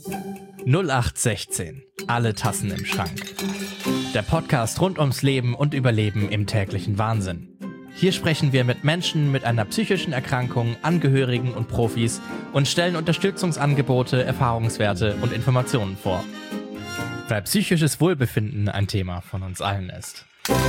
0816. Alle Tassen im Schrank. Der Podcast rund ums Leben und Überleben im täglichen Wahnsinn. Hier sprechen wir mit Menschen mit einer psychischen Erkrankung, Angehörigen und Profis und stellen Unterstützungsangebote, Erfahrungswerte und Informationen vor. Weil psychisches Wohlbefinden ein Thema von uns allen ist.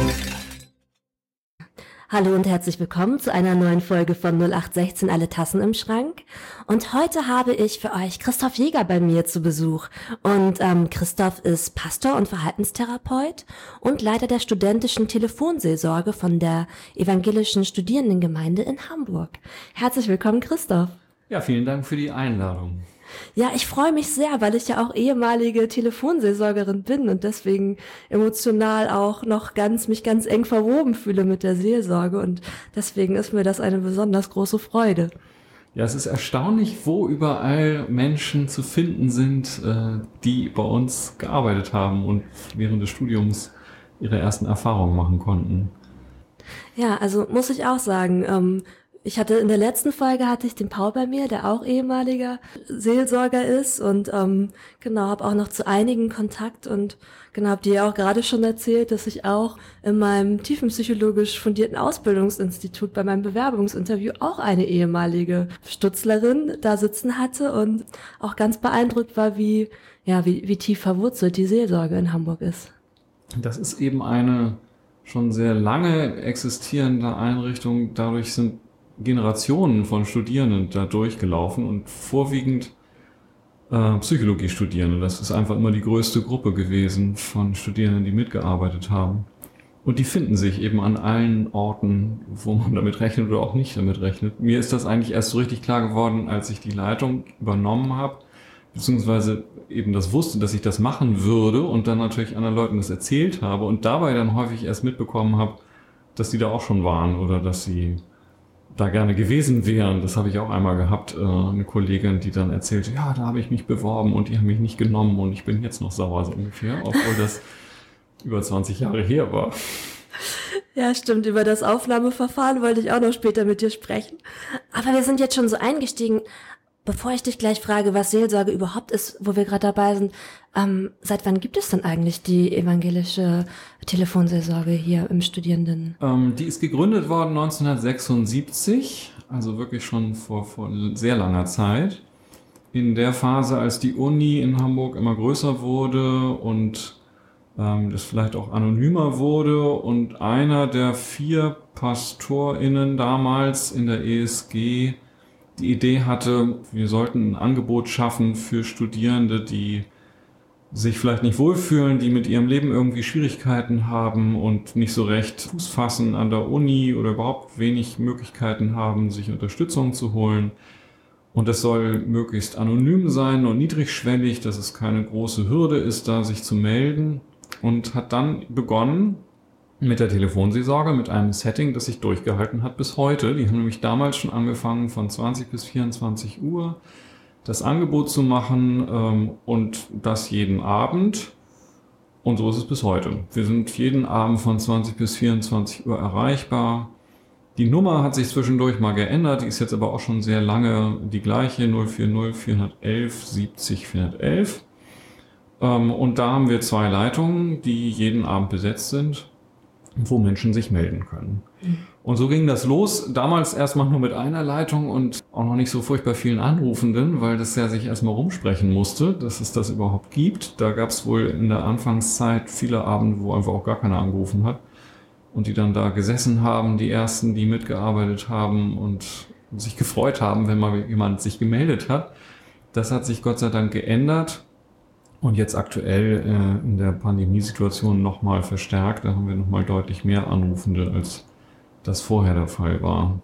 Hallo und herzlich willkommen zu einer neuen Folge von 0816 Alle Tassen im Schrank. Und heute habe ich für euch Christoph Jäger bei mir zu Besuch. Und Christoph ist Pastor und Verhaltenstherapeut und Leiter der studentischen Telefonseelsorge von der evangelischen Studierendengemeinde in Hamburg. Herzlich willkommen, Christoph. Ja, vielen Dank für die Einladung. Ja, ich freue mich sehr, weil ich ja auch ehemalige Telefonseelsorgerin bin und deswegen emotional auch noch mich ganz eng verwoben fühle mit der Seelsorge und deswegen ist mir das eine besonders große Freude. Ja, es ist erstaunlich, wo überall Menschen zu finden sind, die bei uns gearbeitet haben und während des Studiums ihre ersten Erfahrungen machen konnten. Ja, also muss ich auch sagen, in der letzten Folge hatte ich den Paul bei mir, der auch ehemaliger Seelsorger ist und habe auch noch zu einigen Kontakt und habe dir ja auch gerade schon erzählt, dass ich auch in meinem tiefenpsychologisch fundierten Ausbildungsinstitut bei meinem Bewerbungsinterview auch eine ehemalige Stutzlerin da sitzen hatte und auch ganz beeindruckt war, wie tief verwurzelt die Seelsorge in Hamburg ist. Das ist eben eine schon sehr lange existierende Einrichtung, dadurch sind Generationen von Studierenden da durchgelaufen und vorwiegend Psychologie-Studierende. Das ist einfach immer die größte Gruppe gewesen von Studierenden, die mitgearbeitet haben. Und die finden sich eben an allen Orten, wo man damit rechnet oder auch nicht damit rechnet. Mir ist das eigentlich erst so richtig klar geworden, als ich die Leitung übernommen habe, beziehungsweise eben das wusste, dass ich das machen würde und dann natürlich anderen Leuten das erzählt habe und dabei dann häufig erst mitbekommen habe, dass die da auch schon waren oder dass sie da gerne gewesen wären. Das habe ich auch einmal gehabt, eine Kollegin, die dann erzählte, ja, da habe ich mich beworben und die haben mich nicht genommen und ich bin jetzt noch sauer, so ungefähr, obwohl das über 20 Jahre her war. Ja, stimmt, über das Aufnahmeverfahren wollte ich auch noch später mit dir sprechen. Aber wir sind jetzt schon so eingestiegen. Bevor ich dich gleich frage, was Seelsorge überhaupt ist, wo wir gerade dabei sind, seit wann gibt es denn eigentlich die evangelische Telefonseelsorge hier im Studierenden? Die ist gegründet worden 1976, also wirklich schon vor sehr langer Zeit. In der Phase, als die Uni in Hamburg immer größer wurde und das vielleicht auch anonymer wurde und einer der 4 PastorInnen damals in der ESG die Idee hatte, wir sollten ein Angebot schaffen für Studierende, die sich vielleicht nicht wohlfühlen, die mit ihrem Leben irgendwie Schwierigkeiten haben und nicht so recht Fuß fassen an der Uni oder überhaupt wenig Möglichkeiten haben, sich Unterstützung zu holen. Und das soll möglichst anonym sein und niedrigschwellig, dass es keine große Hürde ist, da sich zu melden. Und hat dann begonnen mit der Telefonseelsorge, mit einem Setting, das sich durchgehalten hat bis heute. Die haben nämlich damals schon angefangen, von 20 bis 24 Uhr das Angebot zu machen und das jeden Abend. Und so ist es bis heute. Wir sind jeden Abend von 20 bis 24 Uhr erreichbar. Die Nummer hat sich zwischendurch mal geändert, die ist jetzt aber auch schon sehr lange die gleiche, 040 411 70 411. Und da haben wir 2 Leitungen, die jeden Abend besetzt sind, wo Menschen sich melden können. Und so ging das los, damals erstmal nur mit einer Leitung und auch noch nicht so furchtbar vielen Anrufenden, weil das ja sich erstmal rumsprechen musste, dass es das überhaupt gibt. Da gab es wohl in der Anfangszeit viele Abende, wo einfach auch gar keiner angerufen hat und die dann da gesessen haben, die ersten, die mitgearbeitet haben und sich gefreut haben, wenn mal jemand sich gemeldet hat. Das hat sich Gott sei Dank geändert. Und jetzt aktuell in der Pandemiesituation nochmal verstärkt. Da haben wir nochmal deutlich mehr Anrufende, als das vorher der Fall war.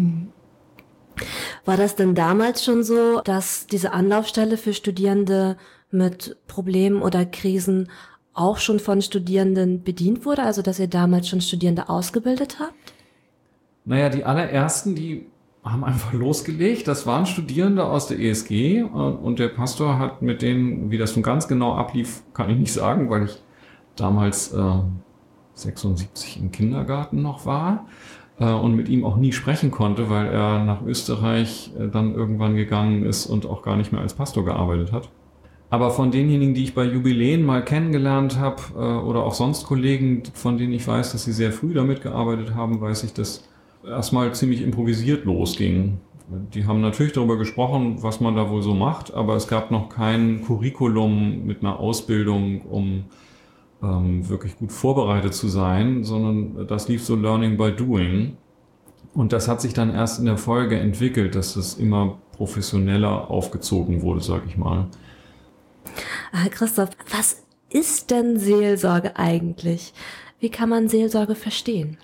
War das denn damals schon so, dass diese Anlaufstelle für Studierende mit Problemen oder Krisen auch schon von Studierenden bedient wurde? Also dass ihr damals schon Studierende ausgebildet habt? Naja, die allerersten, die haben einfach losgelegt. Das waren Studierende aus der ESG und der Pastor hat mit denen, wie das nun ganz genau ablief, kann ich nicht sagen, weil ich damals 76 im Kindergarten noch war und mit ihm auch nie sprechen konnte, weil er nach Österreich dann irgendwann gegangen ist und auch gar nicht mehr als Pastor gearbeitet hat. Aber von denjenigen, die ich bei Jubiläen mal kennengelernt habe oder auch sonst Kollegen, von denen ich weiß, dass sie sehr früh damit gearbeitet haben, weiß ich, dass erstmal ziemlich improvisiert losging. Die haben natürlich darüber gesprochen, was man da wohl so macht, aber es gab noch kein Curriculum mit einer Ausbildung, um wirklich gut vorbereitet zu sein, sondern das lief so Learning by Doing. Und das hat sich dann erst in der Folge entwickelt, dass das immer professioneller aufgezogen wurde, sag ich mal. Christoph, was ist denn Seelsorge eigentlich? Wie kann man Seelsorge verstehen?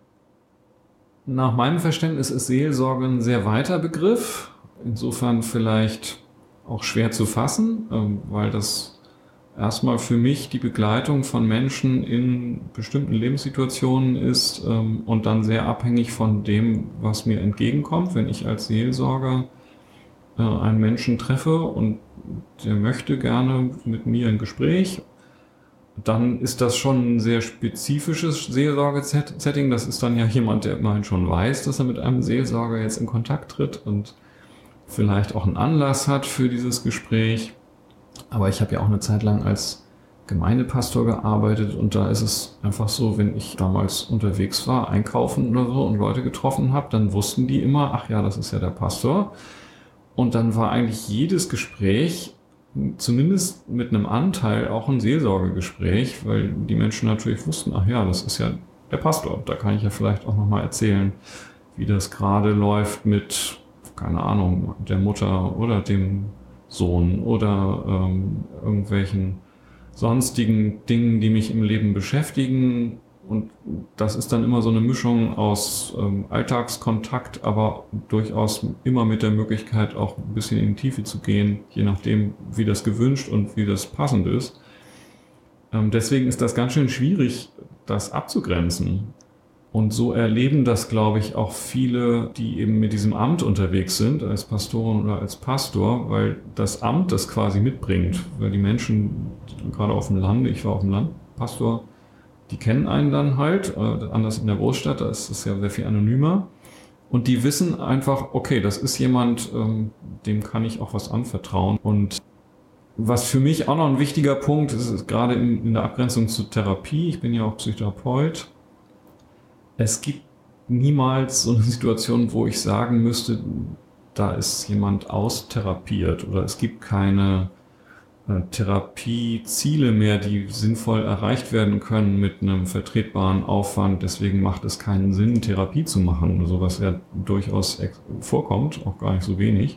Nach meinem Verständnis ist Seelsorge ein sehr weiter Begriff, insofern vielleicht auch schwer zu fassen, weil das erstmal für mich die Begleitung von Menschen in bestimmten Lebenssituationen ist und dann sehr abhängig von dem, was mir entgegenkommt, wenn ich als Seelsorger einen Menschen treffe und der möchte gerne mit mir ein Gespräch, dann ist das schon ein sehr spezifisches Seelsorge-Setting. Das ist dann ja jemand, der immerhin schon weiß, dass er mit einem Seelsorger jetzt in Kontakt tritt und vielleicht auch einen Anlass hat für dieses Gespräch. Aber ich habe ja auch eine Zeit lang als Gemeindepastor gearbeitet und da ist es einfach so, wenn ich damals unterwegs war, einkaufen oder so und Leute getroffen habe, dann wussten die immer, ach ja, das ist ja der Pastor. Und dann war eigentlich jedes Gespräch, zumindest mit einem Anteil, auch ein Seelsorgegespräch, weil die Menschen natürlich wussten, ach ja, das ist ja der Pastor. Da kann ich ja vielleicht auch nochmal erzählen, wie das gerade läuft mit, keine Ahnung, der Mutter oder dem Sohn oder irgendwelchen sonstigen Dingen, die mich im Leben beschäftigen. Und das ist dann immer so eine Mischung aus Alltagskontakt, aber durchaus immer mit der Möglichkeit, auch ein bisschen in die Tiefe zu gehen, je nachdem, wie das gewünscht und wie das passend ist. Deswegen ist das ganz schön schwierig, das abzugrenzen. Und so erleben das, glaube ich, auch viele, die eben mit diesem Amt unterwegs sind, als Pastorin oder als Pastor, weil das Amt das quasi mitbringt. Weil die Menschen, gerade auf dem Lande, ich war auf dem Land Pastor, die kennen einen dann halt, anders in der Großstadt, da ist es ja sehr viel anonymer. Und die wissen einfach, okay, das ist jemand, dem kann ich auch was anvertrauen. Und was für mich auch noch ein wichtiger Punkt ist gerade in der Abgrenzung zur Therapie, ich bin ja auch Psychotherapeut, es gibt niemals so eine Situation, wo ich sagen müsste, da ist jemand austherapiert oder es gibt keine Therapieziele mehr, die sinnvoll erreicht werden können mit einem vertretbaren Aufwand. Deswegen macht es keinen Sinn, Therapie zu machen. Sowas ja durchaus vorkommt, auch gar nicht so wenig.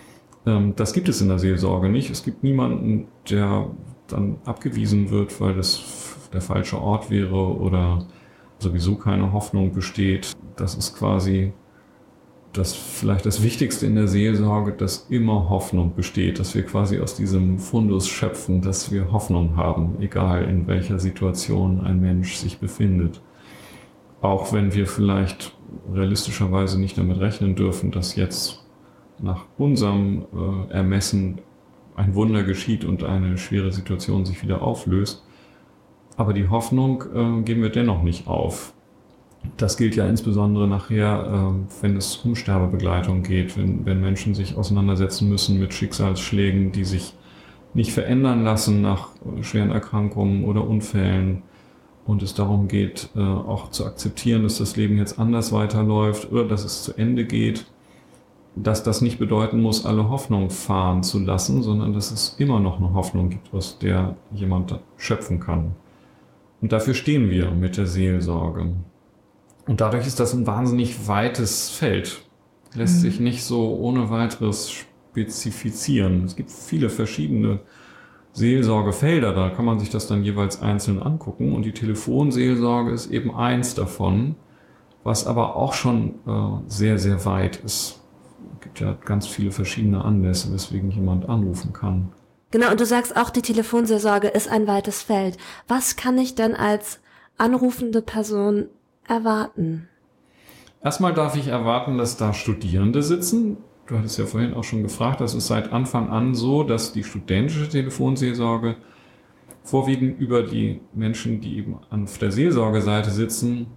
Das gibt es in der Seelsorge nicht. Es gibt niemanden, der dann abgewiesen wird, weil das der falsche Ort wäre oder sowieso keine Hoffnung besteht. Das ist quasi das vielleicht das Wichtigste in der Seelsorge, dass immer Hoffnung besteht, dass wir quasi aus diesem Fundus schöpfen, dass wir Hoffnung haben, egal in welcher Situation ein Mensch sich befindet. Auch wenn wir vielleicht realistischerweise nicht damit rechnen dürfen, dass jetzt nach unserem Ermessen ein Wunder geschieht und eine schwere Situation sich wieder auflöst. Aber die Hoffnung geben wir dennoch nicht auf. Das gilt ja insbesondere nachher, wenn es um Sterbebegleitung geht, wenn Menschen sich auseinandersetzen müssen mit Schicksalsschlägen, die sich nicht verändern lassen nach schweren Erkrankungen oder Unfällen und es darum geht, auch zu akzeptieren, dass das Leben jetzt anders weiterläuft oder dass es zu Ende geht, dass das nicht bedeuten muss, alle Hoffnung fahren zu lassen, sondern dass es immer noch eine Hoffnung gibt, aus der jemand schöpfen kann. Und dafür stehen wir mit der Seelsorge. Und dadurch ist das ein wahnsinnig weites Feld. Lässt sich nicht so ohne weiteres spezifizieren. Es gibt viele verschiedene Seelsorgefelder, da kann man sich das dann jeweils einzeln angucken. Und die Telefonseelsorge ist eben eins davon, was aber auch schon sehr, sehr weit ist. Es gibt ja ganz viele verschiedene Anlässe, weswegen jemand anrufen kann. Genau, und du sagst auch, die Telefonseelsorge ist ein weites Feld. Was kann ich denn als anrufende Person erwarten? Erstmal darf ich erwarten, dass da Studierende sitzen. Du hattest ja vorhin auch schon gefragt, das ist seit Anfang an so, dass die studentische Telefonseelsorge vorwiegend über die Menschen, die eben auf der Seelsorgeseite sitzen,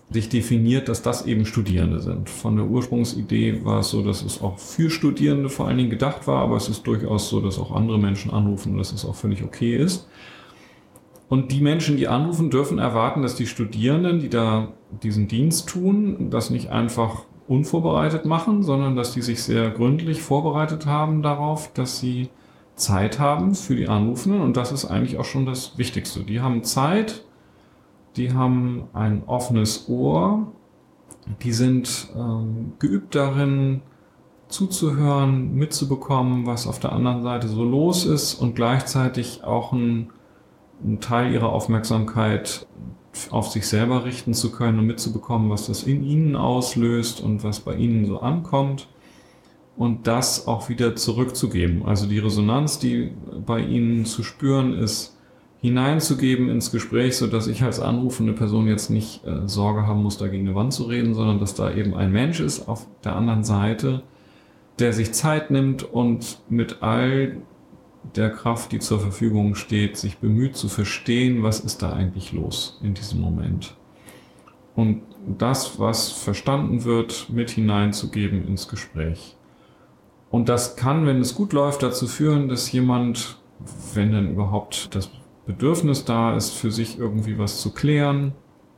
sich definiert, dass das eben Studierende sind. Von der Ursprungsidee war es so, dass es auch für Studierende vor allen Dingen gedacht war, aber es ist durchaus so, dass auch andere Menschen anrufen und dass es auch völlig okay ist. Und die Menschen, die anrufen, dürfen erwarten, dass die Studierenden, die da diesen Dienst tun, das nicht einfach unvorbereitet machen, sondern dass die sich sehr gründlich vorbereitet haben darauf, dass sie Zeit haben für die Anrufenden. Und das ist eigentlich auch schon das Wichtigste. Die haben Zeit, die haben ein offenes Ohr, die sind geübt darin, zuzuhören, mitzubekommen, was auf der anderen Seite so los ist und gleichzeitig auch einen Teil ihrer Aufmerksamkeit auf sich selber richten zu können und mitzubekommen, was das in ihnen auslöst und was bei ihnen so ankommt und das auch wieder zurückzugeben. Also die Resonanz, die bei ihnen zu spüren ist, hineinzugeben ins Gespräch, sodass ich als anrufende Person jetzt nicht Sorge haben muss, da gegen eine Wand zu reden, sondern dass da eben ein Mensch ist auf der anderen Seite, der sich Zeit nimmt und mit all der Kraft, die zur Verfügung steht, sich bemüht zu verstehen, was ist da eigentlich los in diesem Moment. Und das, was verstanden wird, mit hineinzugeben ins Gespräch. Und das kann, wenn es gut läuft, dazu führen, dass jemand, wenn dann überhaupt das Bedürfnis da ist, für sich irgendwie was zu klären,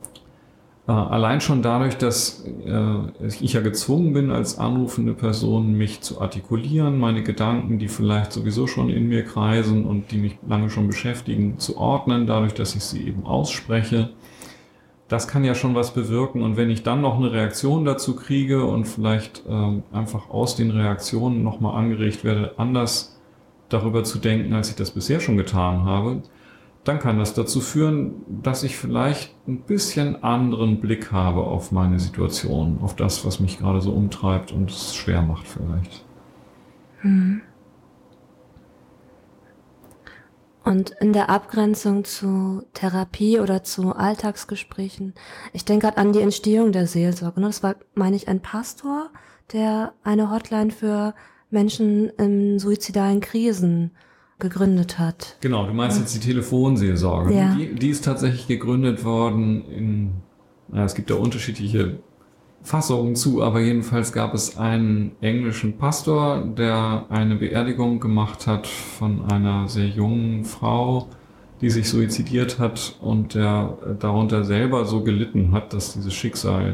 allein schon dadurch, dass ich ja gezwungen bin, als anrufende Person mich zu artikulieren, meine Gedanken, die vielleicht sowieso schon in mir kreisen und die mich lange schon beschäftigen, zu ordnen, dadurch, dass ich sie eben ausspreche. Das kann ja schon was bewirken. Und wenn ich dann noch eine Reaktion dazu kriege und vielleicht einfach aus den Reaktionen nochmal angeregt werde, anders darüber zu denken, als ich das bisher schon getan habe, dann kann das dazu führen, dass ich vielleicht ein bisschen anderen Blick habe auf meine Situation, auf das, was mich gerade so umtreibt und es schwer macht vielleicht. Und in der Abgrenzung zu Therapie oder zu Alltagsgesprächen, ich denke gerade an die Entstehung der Seelsorge. Das war, meine ich, ein Pastor, der eine Hotline für Menschen in suizidalen Krisen gegründet hat. Genau, du meinst jetzt die Telefonseelsorge. Ja. Die ist tatsächlich gegründet worden es gibt da unterschiedliche Fassungen zu, aber jedenfalls gab es einen englischen Pastor, der eine Beerdigung gemacht hat von einer sehr jungen Frau, die sich suizidiert hat und der darunter selber so gelitten hat, dass dieses Schicksal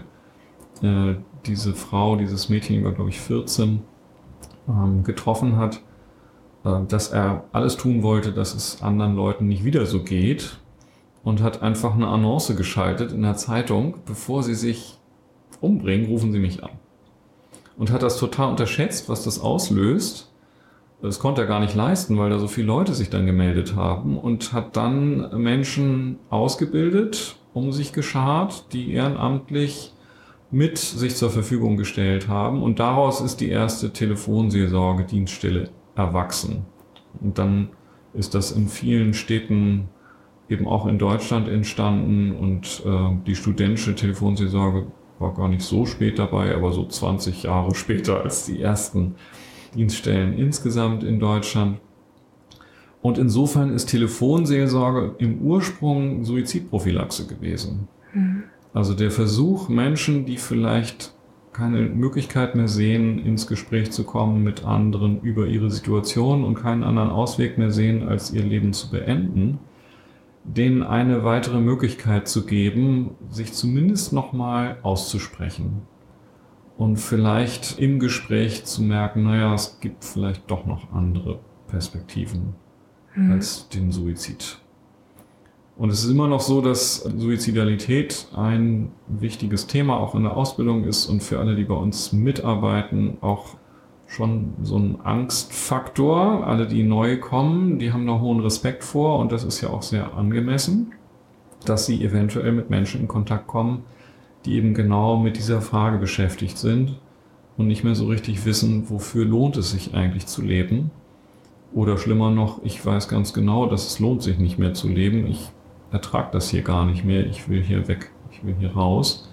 diese Frau, dieses Mädchen, war glaube ich 14, getroffen hat, dass er alles tun wollte, dass es anderen Leuten nicht wieder so geht und hat einfach eine Annonce geschaltet in der Zeitung, bevor sie sich umbringen, rufen Sie mich an. Und hat das total unterschätzt, was das auslöst. Das konnte er gar nicht leisten, weil da so viele Leute sich dann gemeldet haben und hat dann Menschen ausgebildet, um sich geschart, die ehrenamtlich mit sich zur Verfügung gestellt haben. Und daraus ist die erste Telefonseelsorge-Dienststelle erwachsen. Und dann ist das in vielen Städten, eben auch in Deutschland entstanden und die studentische Telefonseelsorge war gar nicht so spät dabei, aber so 20 Jahre später als die ersten Dienststellen insgesamt in Deutschland. Und insofern ist Telefonseelsorge im Ursprung Suizidprophylaxe gewesen. Also der Versuch, Menschen, die vielleicht keine Möglichkeit mehr sehen, ins Gespräch zu kommen mit anderen über ihre Situation und keinen anderen Ausweg mehr sehen, als ihr Leben zu beenden, denen eine weitere Möglichkeit zu geben, sich zumindest nochmal auszusprechen und vielleicht im Gespräch zu merken, naja, es gibt vielleicht doch noch andere Perspektiven als den Suizid. Und es ist immer noch so, dass Suizidalität ein wichtiges Thema auch in der Ausbildung ist und für alle, die bei uns mitarbeiten, auch schon so ein Angstfaktor. Alle, die neu kommen, die haben da hohen Respekt vor und das ist ja auch sehr angemessen, dass sie eventuell mit Menschen in Kontakt kommen, die eben genau mit dieser Frage beschäftigt sind und nicht mehr so richtig wissen, wofür lohnt es sich eigentlich zu leben. Oder schlimmer noch, ich weiß ganz genau, dass es lohnt sich nicht mehr zu leben. Ich ertrage das hier gar nicht mehr. Ich will hier weg. Ich will hier raus.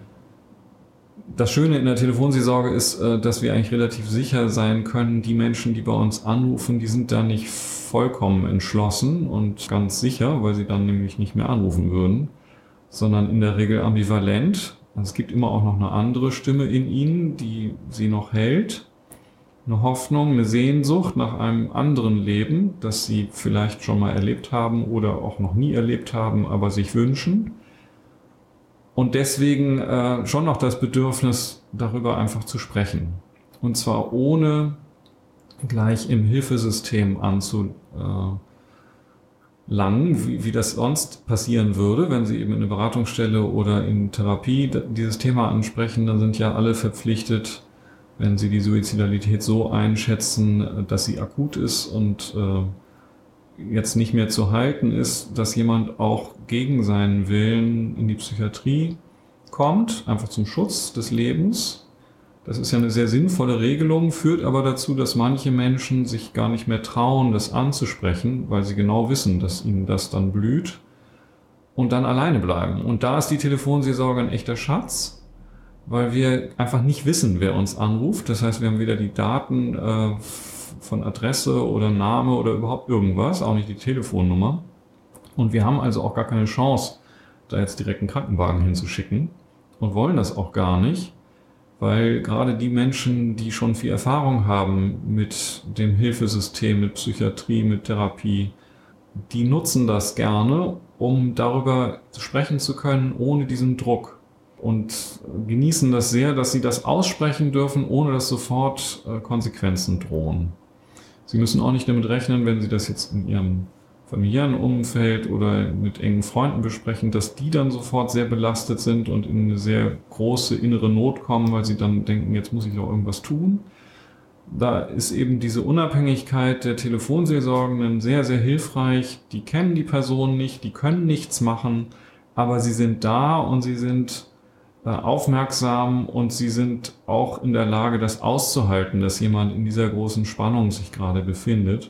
Das Schöne in der Telefonseelsorge ist, dass wir eigentlich relativ sicher sein können, die Menschen, die bei uns anrufen, die sind da nicht vollkommen entschlossen und ganz sicher, weil sie dann nämlich nicht mehr anrufen würden, sondern in der Regel ambivalent. Also es gibt immer auch noch eine andere Stimme in ihnen, die sie noch hält. Eine Hoffnung, eine Sehnsucht nach einem anderen Leben, das sie vielleicht schon mal erlebt haben oder auch noch nie erlebt haben, aber sich wünschen. Und deswegen schon noch das Bedürfnis, darüber einfach zu sprechen. Und zwar ohne gleich im Hilfesystem anzulangen, wie das sonst passieren würde, wenn Sie eben in eine Beratungsstelle oder in Therapie dieses Thema ansprechen, dann sind ja alle verpflichtet, wenn Sie die Suizidalität so einschätzen, dass sie akut ist und jetzt nicht mehr zu halten ist, dass jemand auch gegen seinen Willen in die Psychiatrie kommt, einfach zum Schutz des Lebens. Das ist ja eine sehr sinnvolle Regelung, führt aber dazu, dass manche Menschen sich gar nicht mehr trauen, das anzusprechen, weil sie genau wissen, dass ihnen das dann blüht und dann alleine bleiben. Und da ist die Telefonseelsorge ein echter Schatz, weil wir einfach nicht wissen, wer uns anruft. Das heißt, wir haben weder die Daten von Adresse oder Name oder überhaupt irgendwas, auch nicht die Telefonnummer. Und wir haben also auch gar keine Chance, da jetzt direkt einen Krankenwagen hinzuschicken und wollen das auch gar nicht. Weil gerade die Menschen, die schon viel Erfahrung haben mit dem Hilfesystem, mit Psychiatrie, mit Therapie, die nutzen das gerne, um darüber sprechen zu können, ohne diesen Druck. Und genießen das sehr, dass sie das aussprechen dürfen, ohne dass sofort Konsequenzen drohen. Sie müssen auch nicht damit rechnen, wenn sie das jetzt in ihrem familiären Umfeld oder mit engen Freunden besprechen, dass die dann sofort sehr belastet sind und in eine sehr große innere Not kommen, weil sie dann denken, jetzt muss ich doch irgendwas tun. Da ist eben diese Unabhängigkeit der Telefonseelsorgenden sehr, sehr hilfreich. Die kennen die Person nicht, die können nichts machen, aber sie sind da und sie sind aufmerksam und sie sind auch in der Lage, das auszuhalten, dass jemand in dieser großen Spannung sich gerade befindet.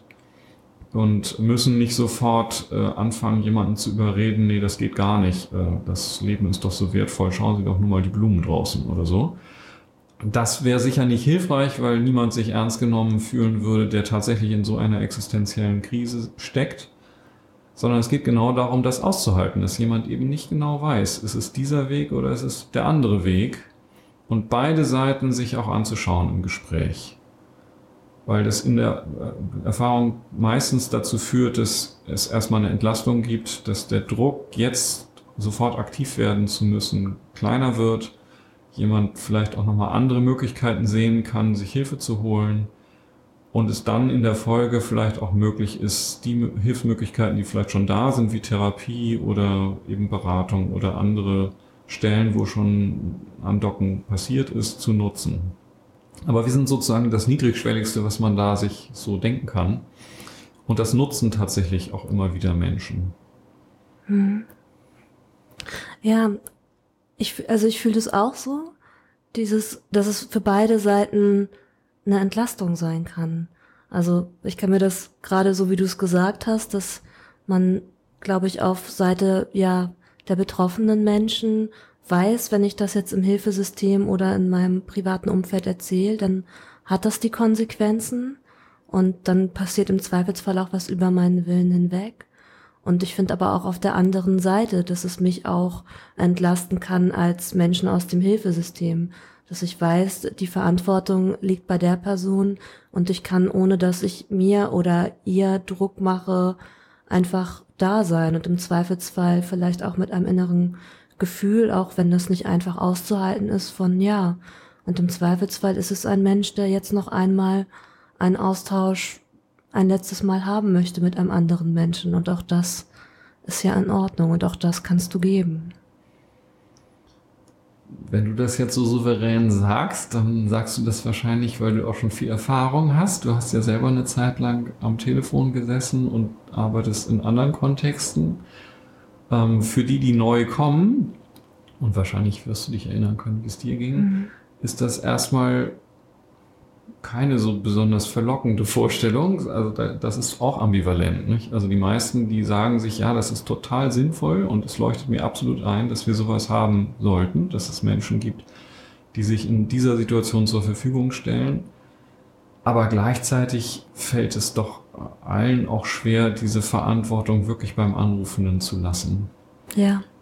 Und müssen nicht sofort anfangen, jemanden zu überreden, nee, das geht gar nicht, das Leben ist doch so wertvoll, schauen Sie doch nur mal die Blumen draußen oder so. Das wäre sicher nicht hilfreich, weil niemand sich ernst genommen fühlen würde, der tatsächlich in so einer existenziellen Krise steckt, sondern es geht genau darum, das auszuhalten, dass jemand eben nicht genau weiß, ist es dieser Weg oder ist es der andere Weg und beide Seiten sich auch anzuschauen im Gespräch. Weil das in der Erfahrung meistens dazu führt, dass es erstmal eine Entlastung gibt, dass der Druck, jetzt sofort aktiv werden zu müssen, kleiner wird, jemand vielleicht auch nochmal andere Möglichkeiten sehen kann, sich Hilfe zu holen und es dann in der Folge vielleicht auch möglich ist, die Hilfsmöglichkeiten, die vielleicht schon da sind, wie Therapie oder eben Beratung oder andere Stellen, wo schon Andocken passiert ist, zu nutzen. Aber wir sind sozusagen das Niedrigschwelligste, was man da sich so denken kann. Und das nutzen tatsächlich auch immer wieder Menschen. Ja, ich fühle das auch so, dass es für beide Seiten eine Entlastung sein kann. Also ich kann mir das gerade so, wie du es gesagt hast, dass man, glaube ich, auf Seite der betroffenen Menschen weiß, wenn ich das jetzt im Hilfesystem oder in meinem privaten Umfeld erzähle, dann hat das die Konsequenzen und dann passiert im Zweifelsfall auch was über meinen Willen hinweg. Und ich finde aber auch auf der anderen Seite, dass es mich auch entlasten kann als Menschen aus dem Hilfesystem, dass ich weiß, die Verantwortung liegt bei der Person und ich kann, ohne dass ich mir oder ihr Druck mache, einfach da sein und im Zweifelsfall vielleicht auch mit einem inneren Gefühl, auch wenn das nicht einfach auszuhalten ist, von ja. Und im Zweifelsfall ist es ein Mensch, der jetzt noch einmal einen Austausch ein letztes Mal haben möchte mit einem anderen Menschen. Und auch das ist ja in Ordnung und auch das kannst du geben. Wenn du das jetzt so souverän sagst, dann sagst du das wahrscheinlich, weil du auch schon viel Erfahrung hast. Du hast ja selber eine Zeit lang am Telefon gesessen und arbeitest in anderen Kontexten. Für die neu kommen, und wahrscheinlich wirst du dich erinnern können, wie es dir ging, ist das erstmal keine so besonders verlockende Vorstellung. Also das ist auch ambivalent, nicht? Also die meisten, die sagen sich, ja, das ist total sinnvoll und es leuchtet mir absolut ein, dass wir sowas haben sollten, dass es Menschen gibt, die sich in dieser Situation zur Verfügung stellen. Aber gleichzeitig fällt es doch allen auch schwer, diese Verantwortung wirklich beim Anrufenden zu lassen. Ja.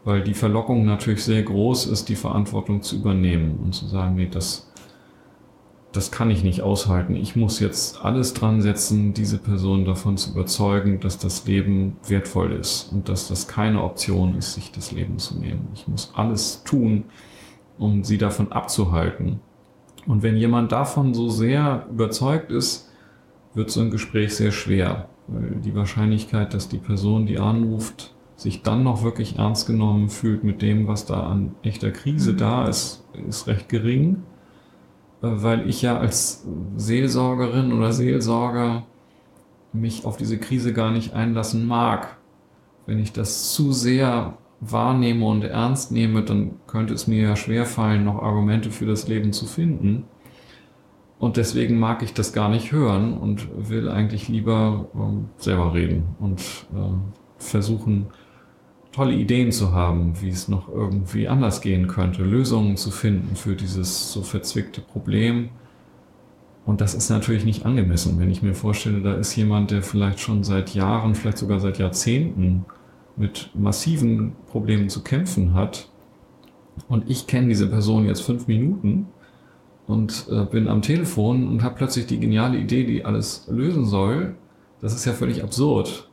weil die Verlockung natürlich sehr groß ist, die Verantwortung zu übernehmen und zu sagen, nee, das kann ich nicht aushalten. Ich muss jetzt alles dran setzen, diese Person davon zu überzeugen, dass das Leben wertvoll ist und dass das keine Option ist, sich das Leben zu nehmen. Ich muss alles tun, um sie davon abzuhalten. Und wenn jemand davon so sehr überzeugt ist, wird so ein Gespräch sehr schwer, weil die Wahrscheinlichkeit, dass die Person, die anruft, sich dann noch wirklich ernst genommen fühlt mit dem, was da an echter Krise da ist, ist recht gering. Weil ich ja als Seelsorgerin oder Seelsorger mich auf diese Krise gar nicht einlassen mag. Wenn ich das zu sehr wahrnehme und ernst nehme, dann könnte es mir ja schwerfallen, noch Argumente für das Leben zu finden. Und deswegen mag ich das gar nicht hören und will eigentlich lieber selber reden und versuchen, tolle Ideen zu haben, wie es noch irgendwie anders gehen könnte, Lösungen zu finden für dieses so verzwickte Problem. Und das ist natürlich nicht angemessen, wenn ich mir vorstelle, da ist jemand, der vielleicht schon seit Jahren, vielleicht sogar seit Jahrzehnten mit massiven Problemen zu kämpfen hat. Und ich kenne diese Person jetzt 5 Minuten und bin am Telefon und habe plötzlich die geniale Idee, die alles lösen soll. Das ist ja völlig absurd.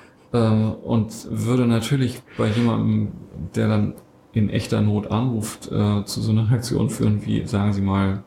Und würde natürlich bei jemandem, der dann in echter Not anruft, zu so einer Reaktion führen wie, sagen Sie mal,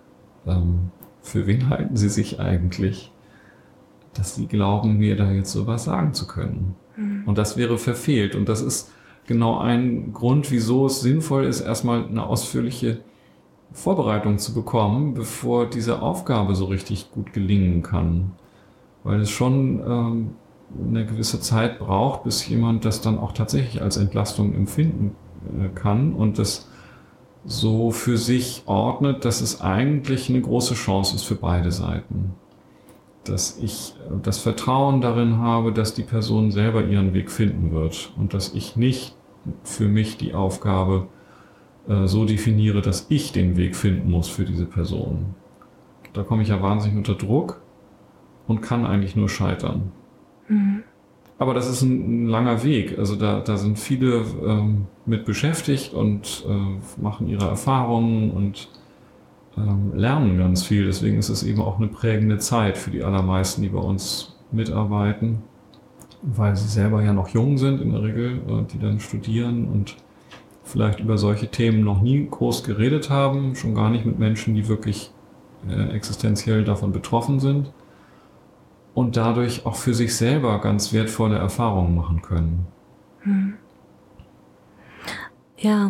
für wen halten Sie sich eigentlich, dass Sie glauben, mir da jetzt sowas sagen zu können. Und das wäre verfehlt. Und das ist genau ein Grund, wieso es sinnvoll ist, erstmal eine ausführliche Vorbereitung zu bekommen, bevor diese Aufgabe so richtig gut gelingen kann. Weil es schon eine gewisse Zeit braucht, bis jemand das dann auch tatsächlich als Entlastung empfinden kann und das so für sich ordnet, dass es eigentlich eine große Chance ist für beide Seiten. Dass ich das Vertrauen darin habe, dass die Person selber ihren Weg finden wird und dass ich nicht für mich die Aufgabe so definiere, dass ich den Weg finden muss für diese Person. Da komme ich ja wahnsinnig unter Druck und kann eigentlich nur scheitern. Aber das ist ein langer Weg. Also da sind viele mit beschäftigt und machen ihre Erfahrungen und lernen ganz viel. Deswegen ist es eben auch eine prägende Zeit für die allermeisten, die bei uns mitarbeiten, weil sie selber ja noch jung sind in der Regel, die dann studieren und vielleicht über solche Themen noch nie groß geredet haben, schon gar nicht mit Menschen, die wirklich existenziell davon betroffen sind. Und dadurch auch für sich selber ganz wertvolle Erfahrungen machen können. Ja.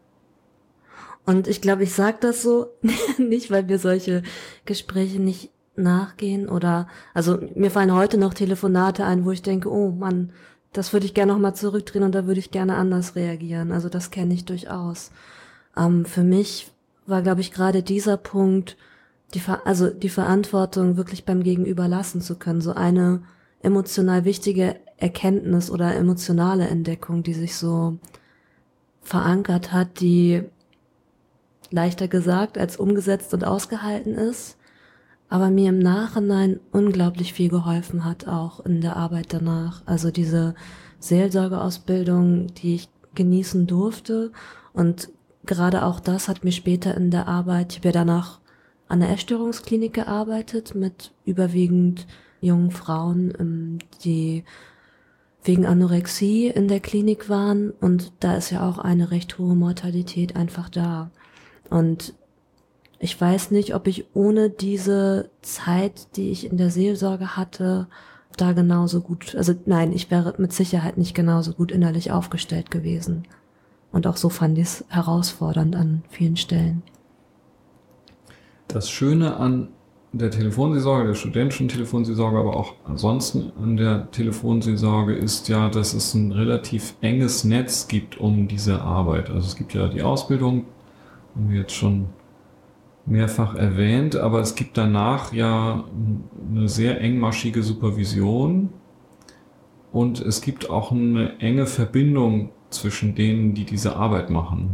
Und ich glaube, ich sage das so nicht, weil mir solche Gespräche nicht nachgehen oder, also mir fallen heute noch Telefonate ein, wo ich denke, oh Mann, das würde ich gerne nochmal zurückdrehen und da würde ich gerne anders reagieren. Also das kenne ich durchaus. Für mich war, glaube ich, gerade dieser Punkt, die Verantwortung wirklich beim Gegenüber lassen zu können, so eine emotional wichtige Erkenntnis oder emotionale Entdeckung, die sich so verankert hat, die leichter gesagt als umgesetzt und ausgehalten ist, aber mir im Nachhinein unglaublich viel geholfen hat, auch in der Arbeit danach. Also diese Seelsorgeausbildung, die ich genießen durfte, und gerade auch das hat mir später in der Arbeit, ich habe ja danach an der Essstörungsklinik gearbeitet mit überwiegend jungen Frauen, die wegen Anorexie in der Klinik waren, und da ist ja auch eine recht hohe Mortalität einfach da. Und ich weiß nicht, ob ich ohne diese Zeit, die ich in der Seelsorge hatte, da genauso gut, also nein, ich wäre mit Sicherheit nicht genauso gut innerlich aufgestellt gewesen. Und auch so fand ich es herausfordernd an vielen Stellen. Das Schöne an der Telefonseelsorge, der studentischen Telefonseelsorge, aber auch ansonsten an der Telefonseelsorge ist ja, dass es ein relativ enges Netz gibt um diese Arbeit. Also es gibt ja die Ausbildung, haben wir jetzt schon mehrfach erwähnt, aber es gibt danach ja eine sehr engmaschige Supervision und es gibt auch eine enge Verbindung zwischen denen, die diese Arbeit machen,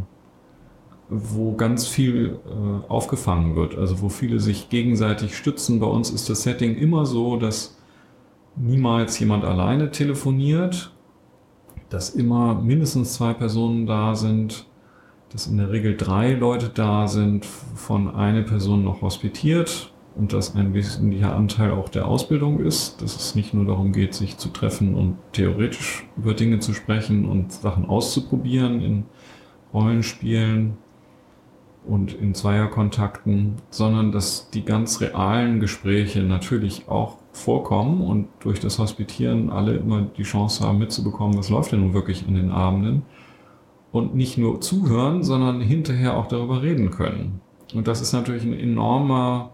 wo ganz viel aufgefangen wird, also wo viele sich gegenseitig stützen. Bei uns ist das Setting immer so, dass niemals jemand alleine telefoniert, dass immer mindestens 2 Personen da sind, dass in der Regel 3 Leute da sind, von eine Person noch hospitiert und dass ein wesentlicher Anteil auch der Ausbildung ist, dass es nicht nur darum geht, sich zu treffen und theoretisch über Dinge zu sprechen und Sachen auszuprobieren in Rollenspielen und in Zweierkontakten, sondern dass die ganz realen Gespräche natürlich auch vorkommen und durch das Hospitieren alle immer die Chance haben mitzubekommen, was läuft denn nun wirklich an den Abenden und nicht nur zuhören, sondern hinterher auch darüber reden können. Und das ist natürlich ein enormer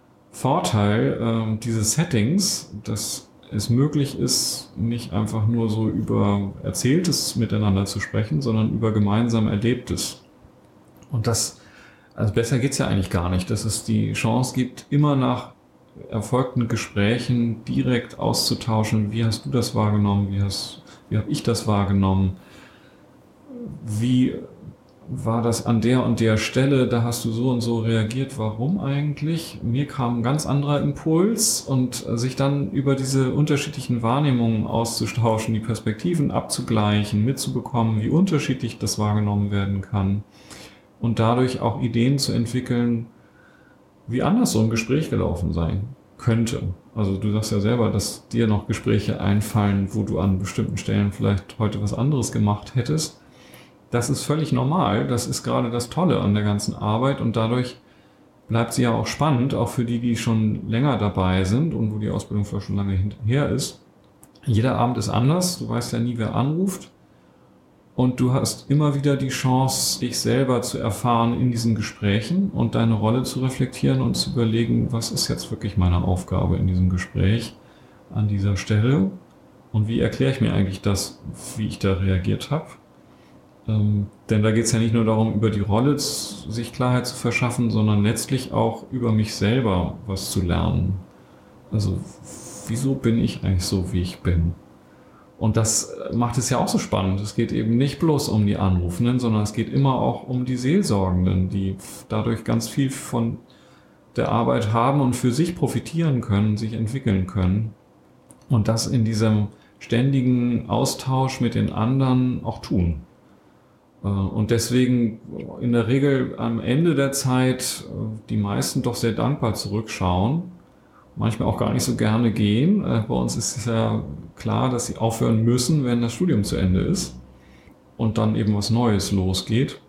Vorteil dieses Settings, dass es möglich ist, nicht einfach nur so über Erzähltes miteinander zu sprechen, sondern über gemeinsam Erlebtes. Und das, also besser geht's ja eigentlich gar nicht, dass es die Chance gibt, immer nach erfolgten Gesprächen direkt auszutauschen. Wie hast du das wahrgenommen? Wie habe ich das wahrgenommen? Wie war das an der und der Stelle? Da hast du so und so reagiert. Warum eigentlich? Mir kam ein ganz anderer Impuls und sich dann über diese unterschiedlichen Wahrnehmungen auszutauschen, die Perspektiven abzugleichen, mitzubekommen, wie unterschiedlich das wahrgenommen werden kann und dadurch auch Ideen zu entwickeln, wie anders so ein Gespräch gelaufen sein könnte. Also du sagst ja selber, dass dir noch Gespräche einfallen, wo du an bestimmten Stellen vielleicht heute was anderes gemacht hättest. Das ist völlig normal. Das ist gerade das Tolle an der ganzen Arbeit und dadurch bleibt sie ja auch spannend, auch für die, die schon länger dabei sind und wo die Ausbildung vielleicht schon lange her ist. Jeder Abend ist anders. Du weißt ja nie, wer anruft. Und du hast immer wieder die Chance, dich selber zu erfahren in diesen Gesprächen und deine Rolle zu reflektieren und zu überlegen, was ist jetzt wirklich meine Aufgabe in diesem Gespräch an dieser Stelle und wie erkläre ich mir eigentlich das, wie ich da reagiert habe. Denn da geht es ja nicht nur darum, über die Rolle sich Klarheit zu verschaffen, sondern letztlich auch über mich selber was zu lernen. Also wieso bin ich eigentlich so, wie ich bin? Und das macht es ja auch so spannend. Es geht eben nicht bloß um die Anrufenden, sondern es geht immer auch um die Seelsorgenden, die dadurch ganz viel von der Arbeit haben und für sich profitieren können, sich entwickeln können. Und das in diesem ständigen Austausch mit den anderen auch tun. Und deswegen in der Regel am Ende der Zeit die meisten doch sehr dankbar zurückschauen. Manchmal auch gar nicht so gerne gehen. Bei uns ist es ja klar, dass sie aufhören müssen, wenn das Studium zu Ende ist und dann eben was Neues losgeht.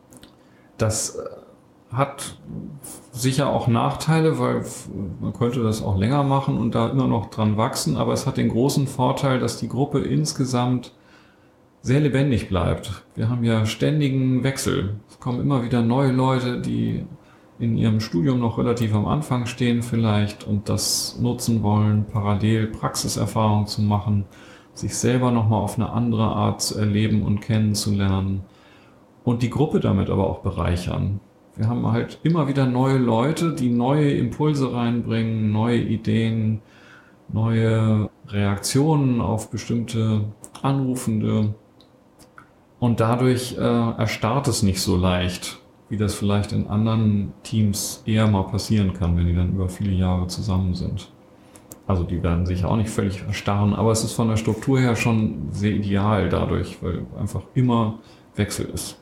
Das hat sicher auch Nachteile, weil man könnte das auch länger machen und da immer noch dran wachsen, aber es hat den großen Vorteil, dass die Gruppe insgesamt sehr lebendig bleibt. Wir haben ja ständigen Wechsel. Es kommen immer wieder neue Leute, die in ihrem Studium noch relativ am Anfang stehen vielleicht und das nutzen wollen, parallel Praxiserfahrung zu machen, sich selber nochmal auf eine andere Art zu erleben und kennenzulernen und die Gruppe damit aber auch bereichern. Wir haben halt immer wieder neue Leute, die neue Impulse reinbringen, neue Ideen, neue Reaktionen auf bestimmte Anrufende und dadurch erstarrt es nicht so leicht, wie das vielleicht in anderen Teams eher mal passieren kann, wenn die dann über viele Jahre zusammen sind. Also die werden sich auch nicht völlig erstarren, aber es ist von der Struktur her schon sehr ideal dadurch, weil einfach immer Wechsel ist.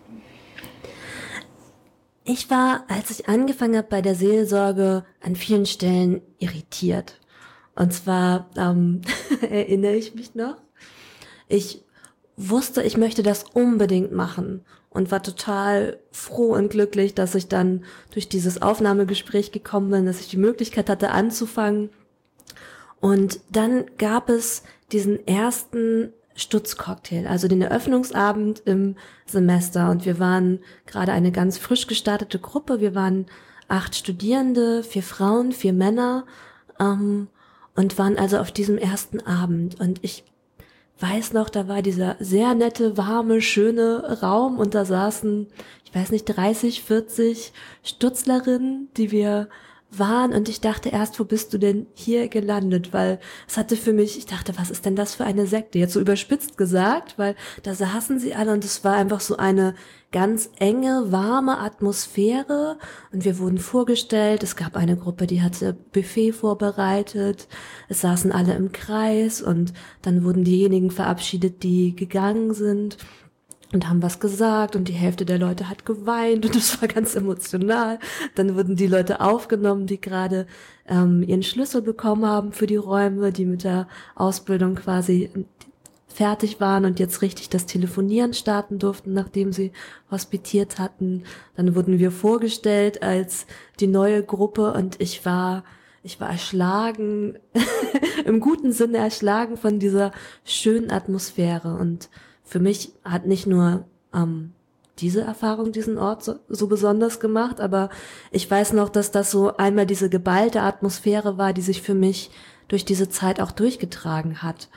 Ich war, als ich angefangen habe bei der Seelsorge, an vielen Stellen irritiert. Und zwar erinnere ich mich noch, ich wusste, ich möchte das unbedingt machen und war total froh und glücklich, dass ich dann durch dieses Aufnahmegespräch gekommen bin, dass ich die Möglichkeit hatte anzufangen. Und dann gab es diesen ersten Stutzcocktail, also den Eröffnungsabend im Semester. Und wir waren gerade eine ganz frisch gestartete Gruppe. Wir waren 8 Studierende, 4 Frauen, 4 Männer und waren also auf diesem ersten Abend. Und ich weiß noch, da war dieser sehr nette, warme, schöne Raum und da saßen, ich weiß nicht, 30, 40 Stutzlerinnen, die wir waren und ich dachte erst, wo bist du denn hier gelandet? Weil es hatte für mich, ich dachte, was ist denn das für eine Sekte? Jetzt so überspitzt gesagt, weil da saßen sie alle und es war einfach so eine ganz enge, warme Atmosphäre und wir wurden vorgestellt. Es gab eine Gruppe, die hatte Buffet vorbereitet. Es saßen alle im Kreis und dann wurden diejenigen verabschiedet, die gegangen sind. Und haben was gesagt und die Hälfte der Leute hat geweint und das war ganz emotional. Dann wurden die Leute aufgenommen, die gerade ihren Schlüssel bekommen haben für die Räume, die mit der Ausbildung quasi fertig waren und jetzt richtig das Telefonieren starten durften, nachdem sie hospitiert hatten. Dann wurden wir vorgestellt als die neue Gruppe und ich war erschlagen, im guten Sinne erschlagen von dieser schönen Atmosphäre. Und für mich hat nicht nur diese Erfahrung diesen Ort so besonders gemacht, aber ich weiß noch, dass das so einmal diese geballte Atmosphäre war, die sich für mich durch diese Zeit auch durchgetragen hat.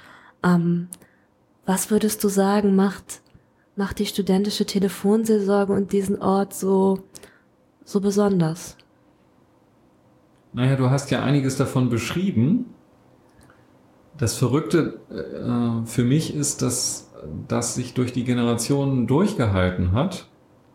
Was würdest du sagen, macht die studentische Telefonseelsorge und diesen Ort so besonders? Naja, du hast ja einiges davon beschrieben. Das Verrückte für mich ist, dass das sich durch die Generationen durchgehalten hat.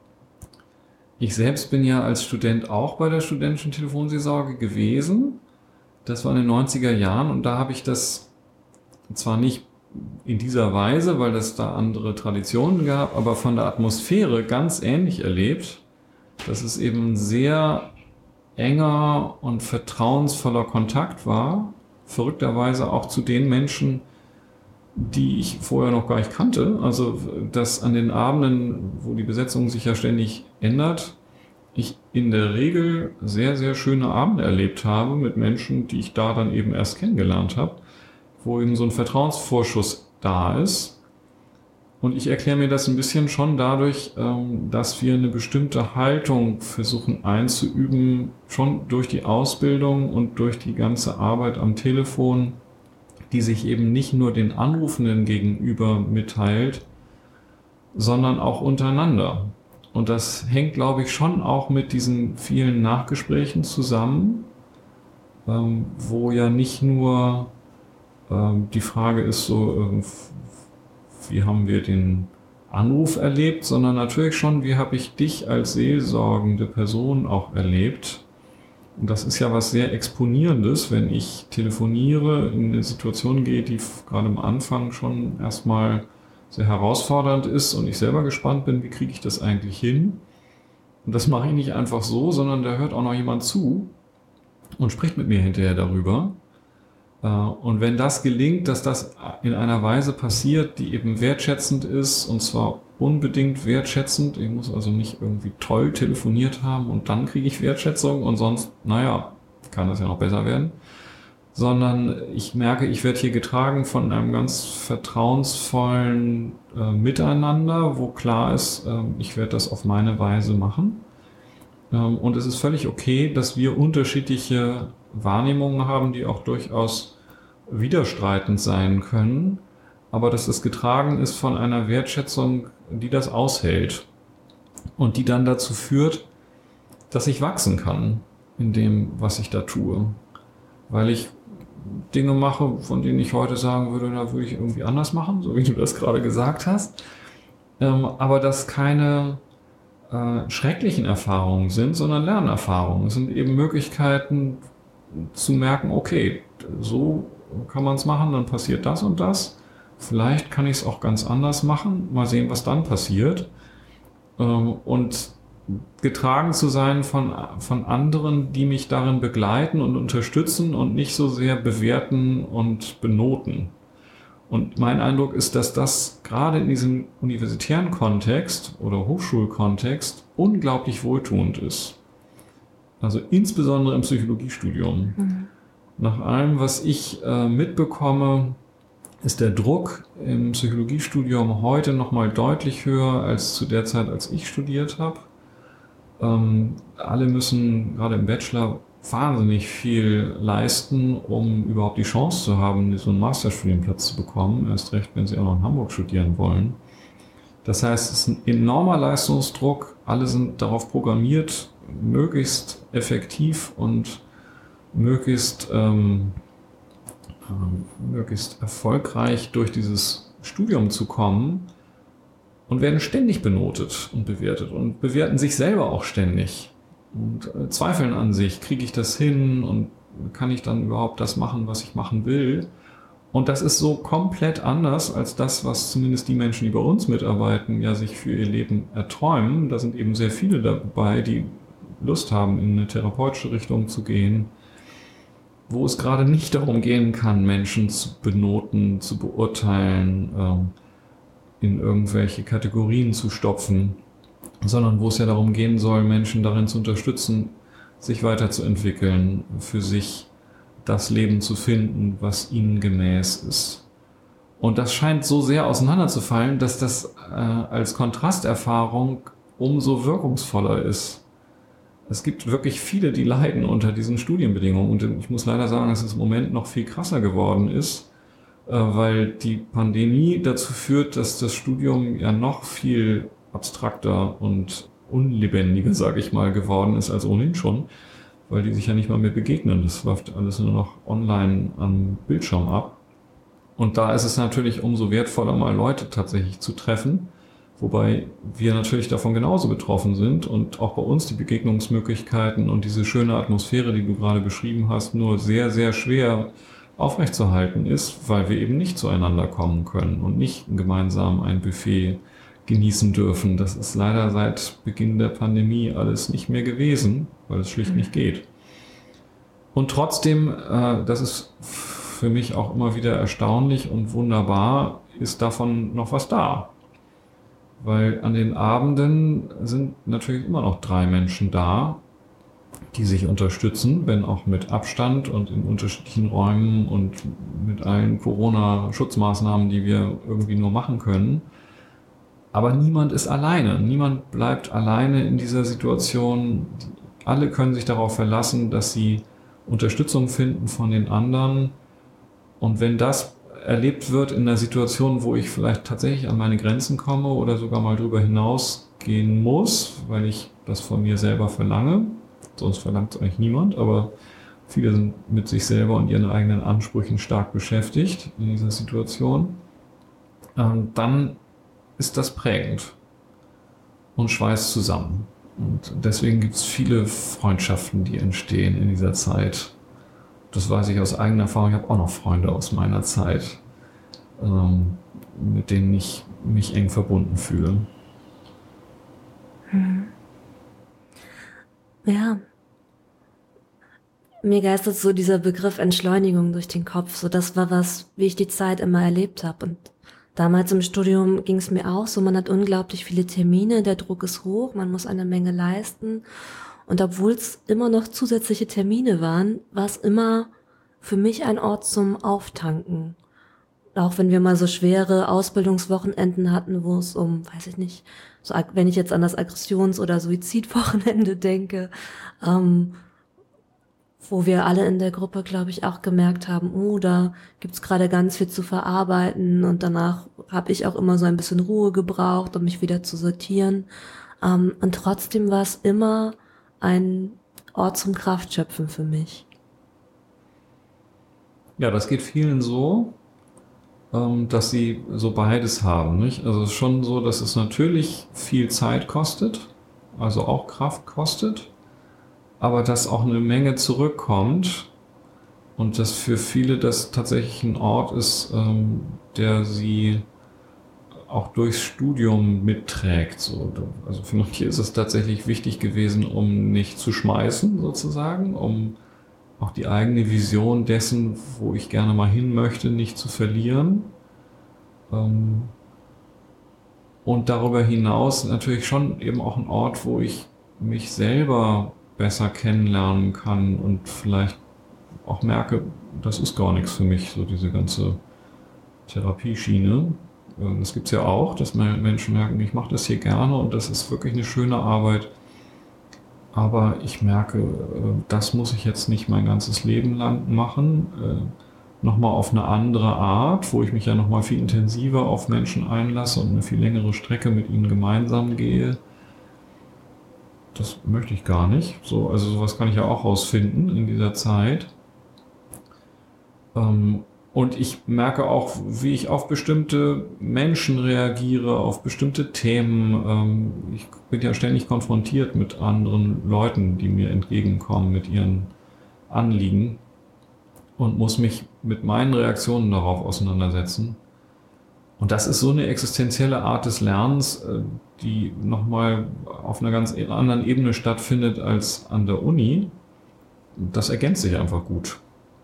Ich selbst bin ja als Student auch bei der studentischen Telefonseelsorge gewesen. Das war in den 90er Jahren und da habe ich das zwar nicht in dieser Weise, weil es da andere Traditionen gab, aber von der Atmosphäre ganz ähnlich erlebt, dass es eben ein sehr enger und vertrauensvoller Kontakt war, verrückterweise auch zu den Menschen, die ich vorher noch gar nicht kannte. Also, dass an den Abenden, wo die Besetzung sich ja ständig ändert, ich in der Regel sehr, sehr schöne Abende erlebt habe mit Menschen, die ich da dann eben erst kennengelernt habe, wo eben so ein Vertrauensvorschuss da ist. Und ich erkläre mir das ein bisschen schon dadurch, dass wir eine bestimmte Haltung versuchen einzuüben, schon durch die Ausbildung und durch die ganze Arbeit am Telefon, die sich eben nicht nur den Anrufenden gegenüber mitteilt, sondern auch untereinander. Und das hängt, glaube ich, schon auch mit diesen vielen Nachgesprächen zusammen, wo ja nicht nur die Frage ist so, wie haben wir den Anruf erlebt, sondern natürlich schon, wie habe ich dich als seelsorgende Person auch erlebt. Und das ist ja was sehr Exponierendes, wenn ich telefoniere, in eine Situation gehe, die gerade am Anfang schon erstmal sehr herausfordernd ist und ich selber gespannt bin, wie kriege ich das eigentlich hin. Und das mache ich nicht einfach so, sondern da hört auch noch jemand zu und spricht mit mir hinterher darüber. Und wenn das gelingt, dass das in einer Weise passiert, die eben wertschätzend ist, und zwar unbedingt wertschätzend, ich muss also nicht irgendwie toll telefoniert haben und dann kriege ich Wertschätzung und sonst, naja, kann das ja noch besser werden, sondern ich merke, ich werde hier getragen von einem ganz vertrauensvollen Miteinander, wo klar ist, ich werde das auf meine Weise machen. Und es ist völlig okay, dass wir unterschiedliche Wahrnehmungen haben, die auch durchaus widerstreitend sein können, aber dass es getragen ist von einer Wertschätzung, die das aushält und die dann dazu führt, dass ich wachsen kann in dem, was ich da tue. Weil ich Dinge mache, von denen ich heute sagen würde, da würde ich irgendwie anders machen, so wie du das gerade gesagt hast. Aber das keine schrecklichen Erfahrungen sind, sondern Lernerfahrungen. Es sind eben Möglichkeiten zu merken, okay, so kann man es machen, dann passiert das und das. Vielleicht kann ich es auch ganz anders machen, mal sehen, was dann passiert. Und getragen zu sein von anderen, die mich darin begleiten und unterstützen und nicht so sehr bewerten und benoten. Und mein Eindruck ist, dass das gerade in diesem universitären Kontext oder Hochschulkontext unglaublich wohltuend ist. Also insbesondere im Psychologiestudium. Mhm. Nach allem, was ich mitbekomme, ist der Druck im Psychologiestudium heute nochmal deutlich höher als zu der Zeit, als ich studiert habe. Alle müssen gerade im Bachelor wahnsinnig viel leisten, um überhaupt die Chance zu haben, so einen Masterstudienplatz zu bekommen. Erst recht, wenn sie auch noch in Hamburg studieren wollen. Das heißt, es ist ein enormer Leistungsdruck. Alle sind darauf programmiert, möglichst effektiv und möglichst erfolgreich durch dieses Studium zu kommen und werden ständig benotet und bewertet und bewerten sich selber auch ständig und zweifeln an sich, kriege ich das hin und kann ich dann überhaupt das machen, was ich machen will? Und das ist so komplett anders als das, was zumindest die Menschen, die bei uns mitarbeiten, ja sich für ihr Leben erträumen. Da sind eben sehr viele dabei, die Lust haben, in eine therapeutische Richtung zu gehen, wo es gerade nicht darum gehen kann, Menschen zu benoten, zu beurteilen, in irgendwelche Kategorien zu stopfen, sondern wo es ja darum gehen soll, Menschen darin zu unterstützen, sich weiterzuentwickeln, für sich das Leben zu finden, was ihnen gemäß ist. Und das scheint so sehr auseinanderzufallen, dass das als Kontrasterfahrung umso wirkungsvoller ist. Es gibt wirklich viele, die leiden unter diesen Studienbedingungen. Und ich muss leider sagen, dass es im Moment noch viel krasser geworden ist, weil die Pandemie dazu führt, dass das Studium ja noch viel abstrakter und unlebendiger, sage ich mal, geworden ist als ohnehin schon, weil die sich ja nicht mal mehr begegnen. Das läuft alles nur noch online am Bildschirm ab. Und da ist es natürlich umso wertvoller, mal Leute tatsächlich zu treffen, wobei wir natürlich davon genauso betroffen sind und auch bei uns die Begegnungsmöglichkeiten und diese schöne Atmosphäre, die du gerade beschrieben hast, nur sehr, sehr schwer aufrechtzuerhalten ist, weil wir eben nicht zueinander kommen können und nicht gemeinsam ein Buffet genießen dürfen. Das ist leider seit Beginn der Pandemie alles nicht mehr gewesen, weil es schlicht nicht geht. Und trotzdem, das ist für mich auch immer wieder erstaunlich und wunderbar, ist davon noch was da. Weil an den Abenden sind natürlich immer noch 3 Menschen da, die sich unterstützen, wenn auch mit Abstand und in unterschiedlichen Räumen und mit allen Corona-Schutzmaßnahmen, die wir irgendwie nur machen können. Aber niemand ist alleine. Niemand bleibt alleine in dieser Situation. Alle können sich darauf verlassen, dass sie Unterstützung finden von den anderen. Und wenn das erlebt wird in einer Situation, wo ich vielleicht tatsächlich an meine Grenzen komme oder sogar mal drüber hinausgehen muss, weil ich das von mir selber verlange, sonst verlangt es eigentlich niemand, aber viele sind mit sich selber und ihren eigenen Ansprüchen stark beschäftigt in dieser Situation, dann ist das prägend und schweißt zusammen. Und deswegen gibt es viele Freundschaften, die entstehen in dieser Zeit. Das weiß ich aus eigener Erfahrung. Ich habe auch noch Freunde aus meiner Zeit, mit denen ich mich eng verbunden fühle. Ja. Mir geistert so dieser Begriff Entschleunigung durch den Kopf. So, das war was, wie ich die Zeit immer erlebt habe. Und damals im Studium ging es mir auch so, man hat unglaublich viele Termine, der Druck ist hoch, man muss eine Menge leisten. Und obwohl es immer noch zusätzliche Termine waren, war es immer für mich ein Ort zum Auftanken. Auch wenn wir mal so schwere Ausbildungswochenenden hatten, wo es um, weiß ich nicht, so, wenn ich jetzt an das Aggressions- oder Suizidwochenende denke, wo wir alle in der Gruppe, glaube ich, auch gemerkt haben, da gibt's gerade ganz viel zu verarbeiten und danach habe ich auch immer so ein bisschen Ruhe gebraucht, um mich wieder zu sortieren. Und trotzdem war es immer ein Ort zum Kraftschöpfen für mich. Ja, das geht vielen so, dass sie so beides haben, nicht? Also es ist schon so, dass es natürlich viel Zeit kostet, also auch Kraft kostet, aber dass auch eine Menge zurückkommt und dass für viele das tatsächlich ein Ort ist, der sie auch durchs Studium mitträgt. So. Also für manche ist es tatsächlich wichtig gewesen, um nicht zu schmeißen sozusagen, um auch die eigene Vision dessen, wo ich gerne mal hin möchte, nicht zu verlieren. Und darüber hinaus natürlich schon eben auch ein Ort, wo ich mich selber besser kennenlernen kann und vielleicht auch merke, das ist gar nichts für mich, so diese ganze Therapieschiene. Das gibt's ja auch, dass Menschen merken, ich mache das hier gerne und das ist wirklich eine schöne Arbeit. Aber ich merke, das muss ich jetzt nicht mein ganzes Leben lang machen. Nochmal auf eine andere Art, wo ich mich ja nochmal viel intensiver auf Menschen einlasse und eine viel längere Strecke mit ihnen gemeinsam gehe. das möchte ich gar nicht. So, also sowas kann ich ja auch rausfinden in dieser Zeit. Und ich merke auch, wie ich auf bestimmte Menschen reagiere, auf bestimmte Themen. Ich bin ja ständig konfrontiert mit anderen Leuten, die mir entgegenkommen mit ihren Anliegen und muss mich mit meinen Reaktionen darauf auseinandersetzen. Und das ist so eine existenzielle Art des Lernens, die nochmal auf einer ganz anderen Ebene stattfindet als an der Uni. Das ergänzt sich einfach gut.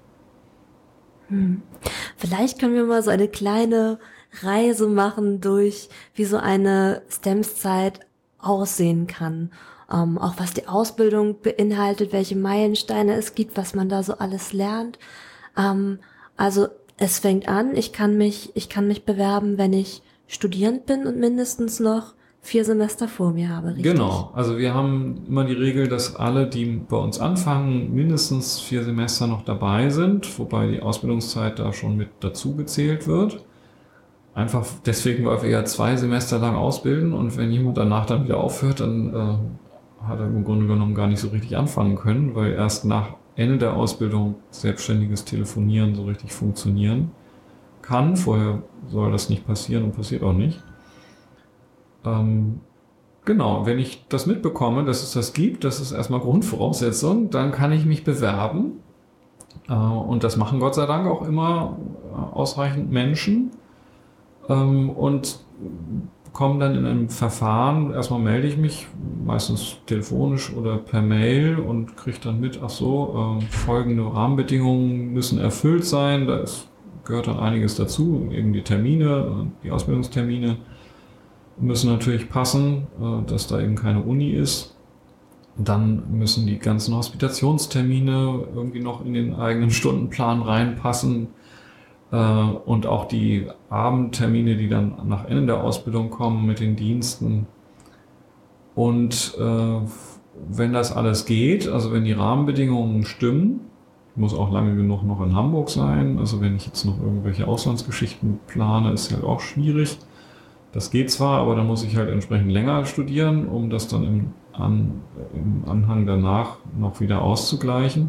Vielleicht können wir mal so eine kleine Reise machen durch, wie so eine STEMS-Zeit aussehen kann. Auch was die Ausbildung beinhaltet, welche Meilensteine es gibt, was man da so alles lernt. Also es fängt an, ich kann mich bewerben, wenn ich Studierend bin und mindestens noch 4 Semester vor mir habe, richtig? Genau, also wir haben immer die Regel, dass alle, die bei uns anfangen, mindestens 4 Semester noch dabei sind, wobei die Ausbildungszeit da schon mit dazu gezählt wird. Einfach deswegen, weil wir ja 2 Semester lang ausbilden und wenn jemand danach dann wieder aufhört, dann hat er im Grunde genommen gar nicht so richtig anfangen können, weil erst nach Ende der Ausbildung selbstständiges Telefonieren so richtig funktionieren kann. Vorher soll das nicht passieren und passiert auch nicht. Genau, wenn ich das mitbekomme, dass es das gibt, das ist erstmal Grundvoraussetzung, dann kann ich mich bewerben. Und das machen Gott sei Dank auch immer ausreichend Menschen. Und kommen dann in einem Verfahren, erstmal melde ich mich, meistens telefonisch oder per Mail und kriege dann mit, folgende Rahmenbedingungen müssen erfüllt sein, gehört dann einiges dazu, eben die Termine, die Ausbildungstermine müssen natürlich passen, dass da eben keine Uni ist. Dann müssen die ganzen Hospitationstermine irgendwie noch in den eigenen Stundenplan reinpassen. Und auch die Abendtermine, die dann nach Ende der Ausbildung kommen mit den Diensten. Und wenn das alles geht, also wenn die Rahmenbedingungen stimmen, muss auch lange genug noch in Hamburg sein. Also wenn ich jetzt noch irgendwelche Auslandsgeschichten plane, ist halt auch schwierig. Das geht zwar, aber dann muss ich halt entsprechend länger studieren, um das dann im Anhang danach noch wieder auszugleichen.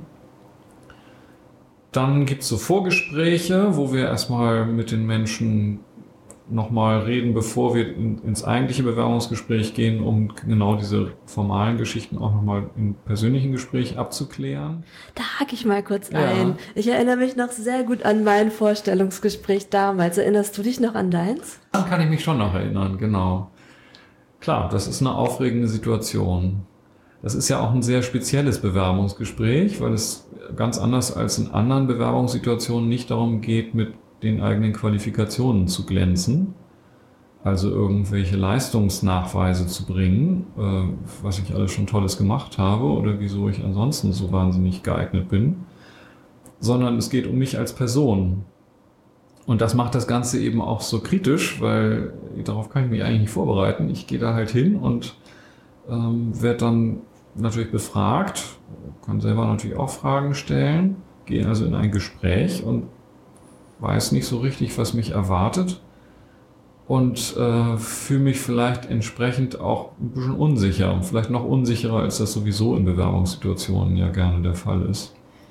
Dann gibt es so Vorgespräche, wo wir erstmal mit den Menschen nochmal reden, bevor wir ins eigentliche Bewerbungsgespräch gehen, um genau diese formalen Geschichten auch nochmal im persönlichen Gespräch abzuklären. Da hake ich mal kurz ein. Ich erinnere mich noch sehr gut an mein Vorstellungsgespräch damals. Erinnerst du dich noch an deins? Dann kann ich mich schon noch erinnern, genau. Klar, das ist eine aufregende Situation. Das ist ja auch ein sehr spezielles Bewerbungsgespräch, weil es ganz anders als in anderen Bewerbungssituationen nicht darum geht, mit den eigenen Qualifikationen zu glänzen, also irgendwelche Leistungsnachweise zu bringen, was ich alles schon Tolles gemacht habe oder wieso ich ansonsten so wahnsinnig geeignet bin, sondern es geht um mich als Person. Und das macht das Ganze eben auch so kritisch, weil darauf kann ich mich eigentlich nicht vorbereiten. Ich gehe da halt hin und werde dann natürlich befragt, kann selber natürlich auch Fragen stellen, gehe also in ein Gespräch und weiß nicht so richtig, was mich erwartet und fühle mich vielleicht entsprechend auch ein bisschen unsicher, vielleicht noch unsicherer, als das sowieso in Bewerbungssituationen ja gerne der Fall ist.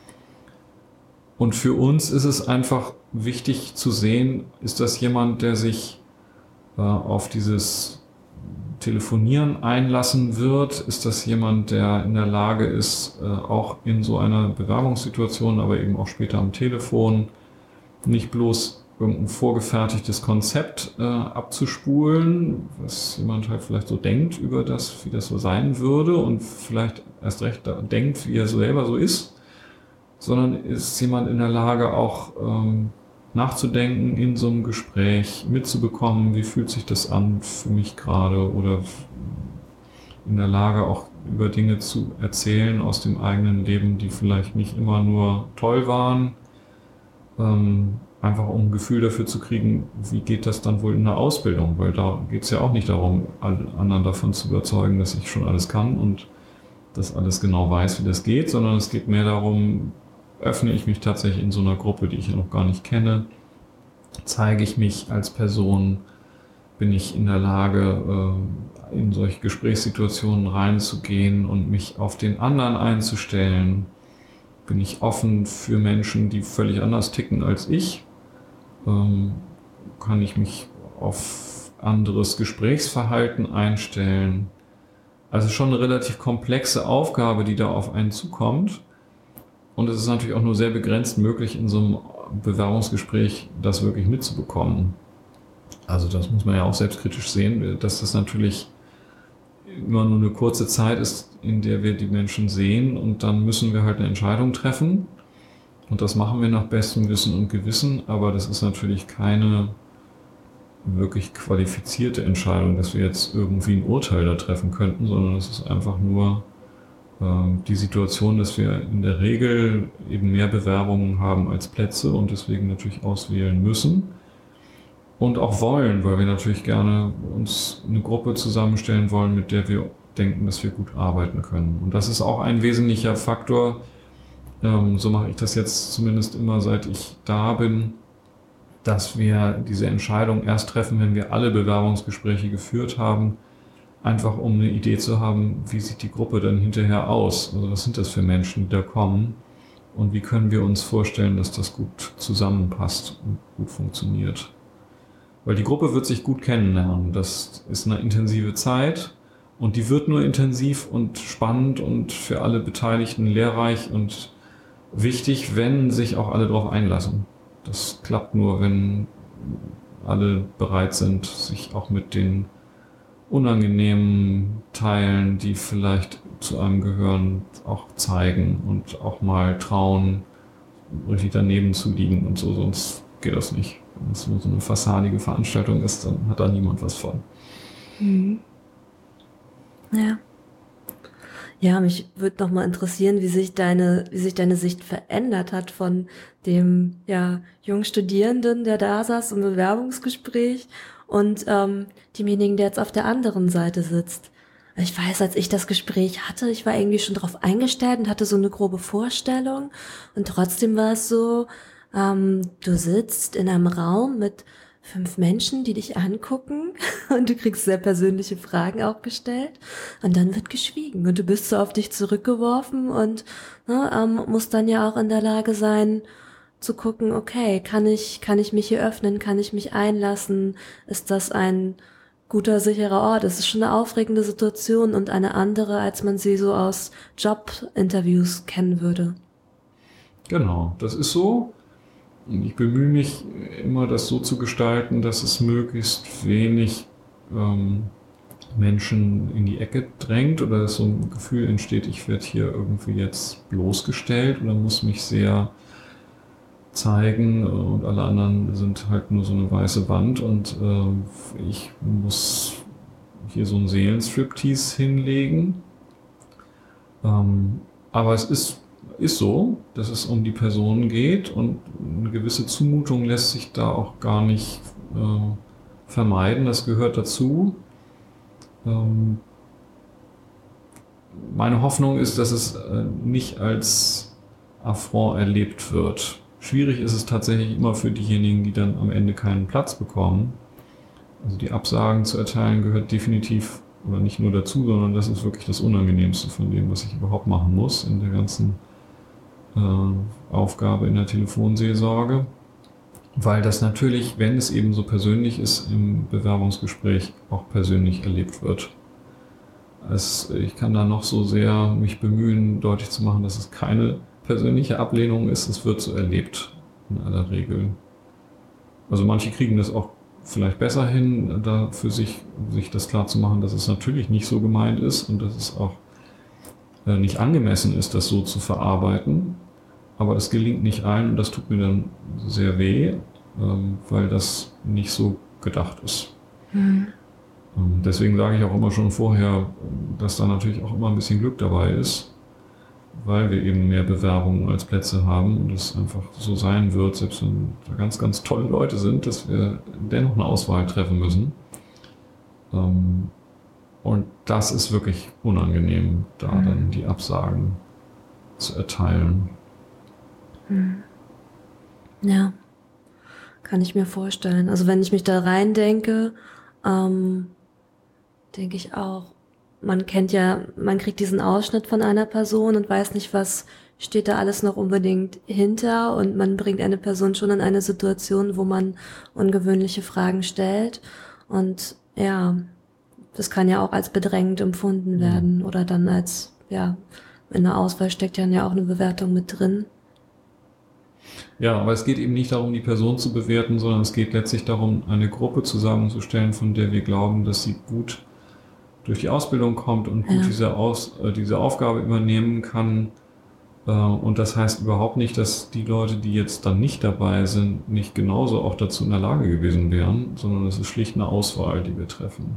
Und für uns ist es einfach wichtig zu sehen, ist das jemand, der sich auf dieses Telefonieren einlassen wird? Ist das jemand, der in der Lage ist, auch in so einer Bewerbungssituation, aber eben auch später am Telefon, nicht bloß irgendein vorgefertigtes Konzept abzuspulen, was jemand halt vielleicht so denkt über das, wie das so sein würde und vielleicht erst recht denkt, wie er selber so ist, sondern ist jemand in der Lage, auch nachzudenken in so einem Gespräch, mitzubekommen, wie fühlt sich das an für mich gerade oder in der Lage auch über Dinge zu erzählen aus dem eigenen Leben, die vielleicht nicht immer nur toll waren, einfach um ein Gefühl dafür zu kriegen, wie geht das dann wohl in der Ausbildung, weil da geht es ja auch nicht darum, alle anderen davon zu überzeugen, dass ich schon alles kann und dass alles genau weiß, wie das geht, sondern es geht mehr darum, öffne ich mich tatsächlich in so einer Gruppe, die ich ja noch gar nicht kenne, zeige ich mich als Person, bin ich in der Lage, in solche Gesprächssituationen reinzugehen und mich auf den anderen einzustellen? Bin ich offen für Menschen, die völlig anders ticken als ich? Kann ich mich auf anderes Gesprächsverhalten einstellen? Also schon eine relativ komplexe Aufgabe, die da auf einen zukommt. Und es ist natürlich auch nur sehr begrenzt möglich, in so einem Bewerbungsgespräch das wirklich mitzubekommen. Also das muss man ja auch selbstkritisch sehen, dass das natürlich immer nur eine kurze Zeit ist, in der wir die Menschen sehen, und dann müssen wir halt eine Entscheidung treffen. Und das machen wir nach bestem Wissen und Gewissen, aber das ist natürlich keine wirklich qualifizierte Entscheidung, dass wir jetzt irgendwie ein Urteil da treffen könnten, sondern es ist einfach nur die Situation, dass wir in der Regel eben mehr Bewerbungen haben als Plätze und deswegen natürlich auswählen müssen und auch wollen, weil wir natürlich gerne uns eine Gruppe zusammenstellen wollen, mit der wir denken, dass wir gut arbeiten können. Und das ist auch ein wesentlicher Faktor, so mache ich das jetzt zumindest immer, seit ich da bin, dass wir diese Entscheidung erst treffen, wenn wir alle Bewerbungsgespräche geführt haben, einfach um eine Idee zu haben, wie sieht die Gruppe dann hinterher aus? Also was sind das für Menschen, die da kommen? Und wie können wir uns vorstellen, dass das gut zusammenpasst und gut funktioniert? Weil die Gruppe wird sich gut kennenlernen. Das ist eine intensive Zeit und die wird nur intensiv und spannend und für alle Beteiligten lehrreich und wichtig, wenn sich auch alle darauf einlassen. Das klappt nur, wenn alle bereit sind, sich auch mit den unangenehmen Teilen, die vielleicht zu einem gehören, auch zeigen und auch mal trauen, richtig daneben zu liegen und so, sonst geht das nicht. Wenn es nur so eine fassadige Veranstaltung ist, dann hat da niemand was von. Mhm. Ja. Ja, mich würde noch mal interessieren, wie sich deine Sicht verändert hat von dem jungen Studierenden, der da saß im Bewerbungsgespräch, und demjenigen, der jetzt auf der anderen Seite sitzt. Ich weiß, als ich das Gespräch hatte, ich war irgendwie schon drauf eingestellt und hatte so eine grobe Vorstellung, und trotzdem war es so, du sitzt in einem Raum mit 5 Menschen, die dich angucken, und du kriegst sehr persönliche Fragen auch gestellt, und dann wird geschwiegen und du bist so auf dich zurückgeworfen und musst dann ja auch in der Lage sein zu gucken, okay, kann ich mich hier öffnen, kann ich mich einlassen, ist das ein guter, sicherer Ort? Es ist schon eine aufregende Situation und eine andere, als man sie so aus Jobinterviews kennen würde. Genau, das ist so. Und ich bemühe mich immer, das so zu gestalten, dass es möglichst wenig Menschen in die Ecke drängt oder dass so ein Gefühl entsteht, ich werde hier irgendwie jetzt bloßgestellt oder muss mich sehr zeigen und alle anderen sind halt nur so eine weiße Wand und ich muss hier so einen Seelenstriptease hinlegen. Aber es ist so, dass es um die Person geht und eine gewisse Zumutung lässt sich da auch gar nicht vermeiden. Das gehört dazu. Meine Hoffnung ist, dass es nicht als Affront erlebt wird. Schwierig ist es tatsächlich immer für diejenigen, die dann am Ende keinen Platz bekommen. Also die Absagen zu erteilen gehört definitiv oder nicht nur dazu, sondern das ist wirklich das Unangenehmste von dem, was ich überhaupt machen muss in der ganzen Aufgabe in der Telefonseelsorge. Weil das natürlich, wenn es eben so persönlich ist, im Bewerbungsgespräch auch persönlich erlebt wird. Ich kann da noch so sehr mich bemühen, deutlich zu machen, dass es keine persönliche Ablehnung ist, es wird so erlebt in aller Regel. Also manche kriegen das auch vielleicht besser hin, da für sich das klar zu machen, dass es natürlich nicht so gemeint ist und dass es auch nicht angemessen ist, das so zu verarbeiten. Aber das gelingt nicht allen und das tut mir dann sehr weh, weil das nicht so gedacht ist. Mhm. Deswegen sage ich auch immer schon vorher, dass da natürlich auch immer ein bisschen Glück dabei ist, weil wir eben mehr Bewerbungen als Plätze haben und es einfach so sein wird, selbst wenn da ganz, ganz tolle Leute sind, dass wir dennoch eine Auswahl treffen müssen. Und das ist wirklich unangenehm, da dann die Absagen zu erteilen. Ja, kann ich mir vorstellen. Also wenn ich mich da rein denke, Denke ich auch. Man kriegt diesen Ausschnitt von einer Person und weiß nicht, was steht da alles noch unbedingt hinter, und man bringt eine Person schon in eine Situation, wo man ungewöhnliche Fragen stellt, und ja, das kann ja auch als bedrängend empfunden werden oder dann als, ja, in der Auswahl steckt ja auch eine Bewertung mit drin. Ja, aber es geht eben nicht darum, die Person zu bewerten, sondern es geht letztlich darum, eine Gruppe zusammenzustellen, von der wir glauben, dass sie gut durch die Ausbildung kommt und gut diese Aufgabe übernehmen kann. Und das heißt überhaupt nicht, dass die Leute, die jetzt dann nicht dabei sind, nicht genauso auch dazu in der Lage gewesen wären, sondern es ist schlicht eine Auswahl, die wir treffen.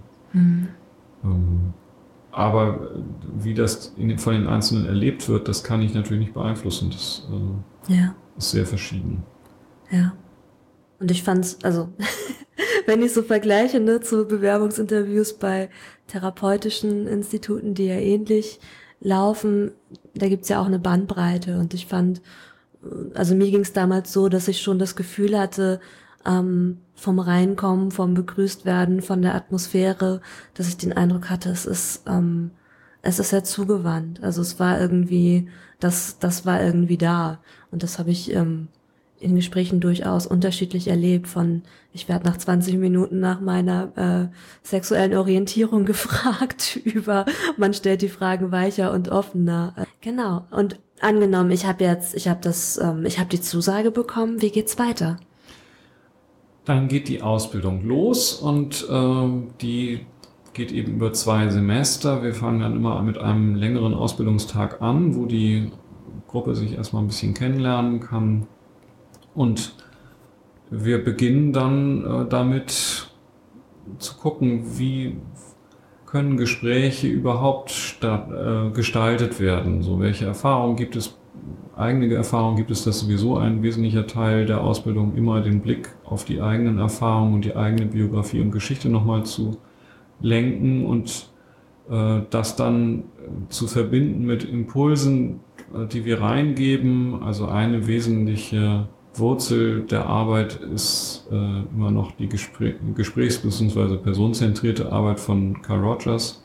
Aber wie das von den Einzelnen erlebt wird, das kann ich natürlich nicht beeinflussen. Das ist sehr verschieden. Ja. Und ich fand's, also wenn ich so vergleiche, ne, zu Bewerbungsinterviews bei therapeutischen Instituten, die ja ähnlich laufen, da gibt's ja auch eine Bandbreite, und ich fand, also mir ging's damals so, dass ich schon das Gefühl hatte, vom Reinkommen, vom Begrüßtwerden, von der Atmosphäre, dass ich den Eindruck hatte, es ist ja zugewandt. Also es war irgendwie, das war irgendwie da. Und das habe ich in Gesprächen durchaus unterschiedlich erlebt. Ich werde nach 20 Minuten nach meiner sexuellen Orientierung gefragt, man stellt die Fragen weicher und offener. Genau. Und angenommen, ich habe die Zusage bekommen, wie geht's weiter? Dann geht die Ausbildung los, und die geht eben über 2 Semester. Wir fangen dann immer mit einem längeren Ausbildungstag an, wo die Gruppe sich erstmal ein bisschen kennenlernen kann. Und wir beginnen dann damit zu gucken, wie können Gespräche überhaupt gestaltet werden. So, welche Erfahrungen gibt es, eigene Erfahrungen gibt es, dass sowieso ein wesentlicher Teil der Ausbildung immer den Blick auf die eigenen Erfahrungen und die eigene Biografie und Geschichte nochmal zu lenken und das dann zu verbinden mit Impulsen, die wir reingeben. Also eine wesentliche Wurzel der Arbeit ist immer noch die Gesprächs- bzw. personenzentrierte Arbeit von Carl Rogers,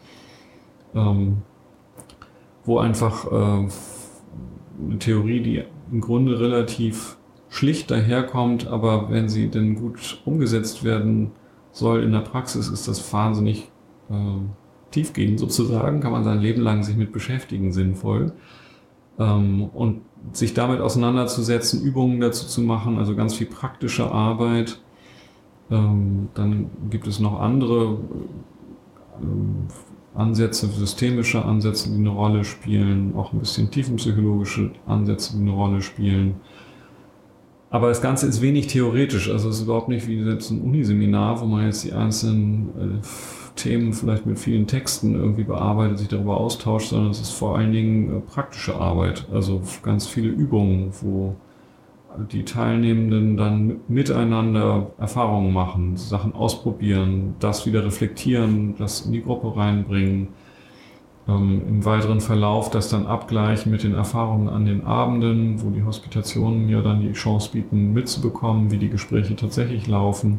wo einfach eine Theorie, die im Grunde relativ schlicht daherkommt, aber wenn sie denn gut umgesetzt werden soll in der Praxis, ist das wahnsinnig tiefgehend sozusagen, kann man sein Leben lang sich mit beschäftigen, sinnvoll. Und sich damit auseinanderzusetzen, Übungen dazu zu machen, also ganz viel praktische Arbeit. Dann gibt es noch andere Ansätze, systemische Ansätze, die eine Rolle spielen, auch ein bisschen tiefenpsychologische Ansätze, die eine Rolle spielen. Aber das Ganze ist wenig theoretisch, also es ist überhaupt nicht wie jetzt ein Uniseminar, wo man jetzt die einzelnen Themen vielleicht mit vielen Texten irgendwie bearbeitet, sich darüber austauscht, sondern es ist vor allen Dingen praktische Arbeit, also ganz viele Übungen, wo die Teilnehmenden dann miteinander Erfahrungen machen, Sachen ausprobieren, das wieder reflektieren, das in die Gruppe reinbringen, im weiteren Verlauf das dann abgleichen mit den Erfahrungen an den Abenden, wo die Hospitationen ja dann die Chance bieten, mitzubekommen, wie die Gespräche tatsächlich laufen.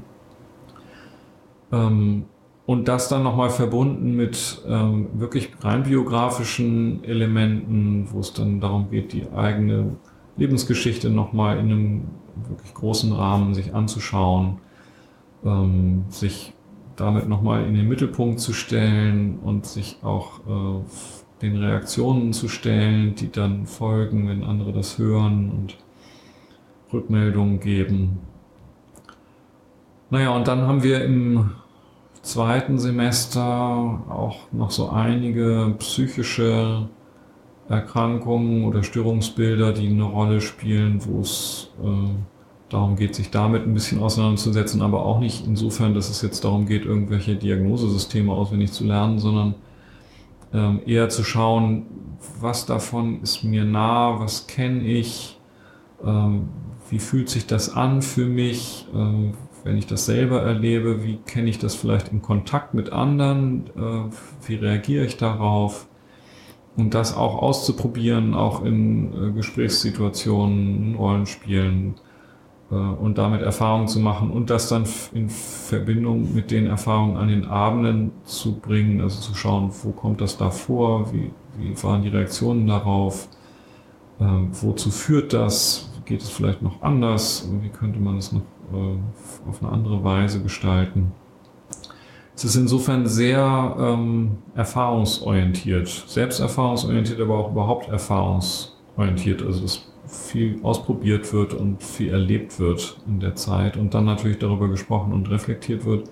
Und das dann nochmal verbunden mit wirklich rein biografischen Elementen, wo es dann darum geht, die eigene Lebensgeschichte nochmal in einem wirklich großen Rahmen sich anzuschauen, sich damit nochmal in den Mittelpunkt zu stellen und sich auch den Reaktionen zu stellen, die dann folgen, wenn andere das hören und Rückmeldungen geben. Naja, und dann haben wir im 2. Semester auch noch so einige psychische Erkrankungen oder Störungsbilder, die eine Rolle spielen, wo es darum geht, sich damit ein bisschen auseinanderzusetzen, aber auch nicht insofern, dass es jetzt darum geht, irgendwelche Diagnosesysteme auswendig zu lernen, sondern eher zu schauen, was davon ist mir nah, was kenne ich, wie fühlt sich das an für mich, wenn ich das selber erlebe, wie kenne ich das vielleicht im Kontakt mit anderen, wie reagiere ich darauf? Und das auch auszuprobieren, auch in Gesprächssituationen, in Rollenspielen, und damit Erfahrungen zu machen und das dann in Verbindung mit den Erfahrungen an den Abenden zu bringen, also zu schauen, wo kommt das da vor, wie waren die Reaktionen darauf, wozu führt das, geht es vielleicht noch anders, wie könnte man es noch auf eine andere Weise gestalten. Es ist insofern sehr erfahrungsorientiert, selbsterfahrungsorientiert, aber auch überhaupt erfahrungsorientiert, also dass viel ausprobiert wird und viel erlebt wird in der Zeit und dann natürlich darüber gesprochen und reflektiert wird,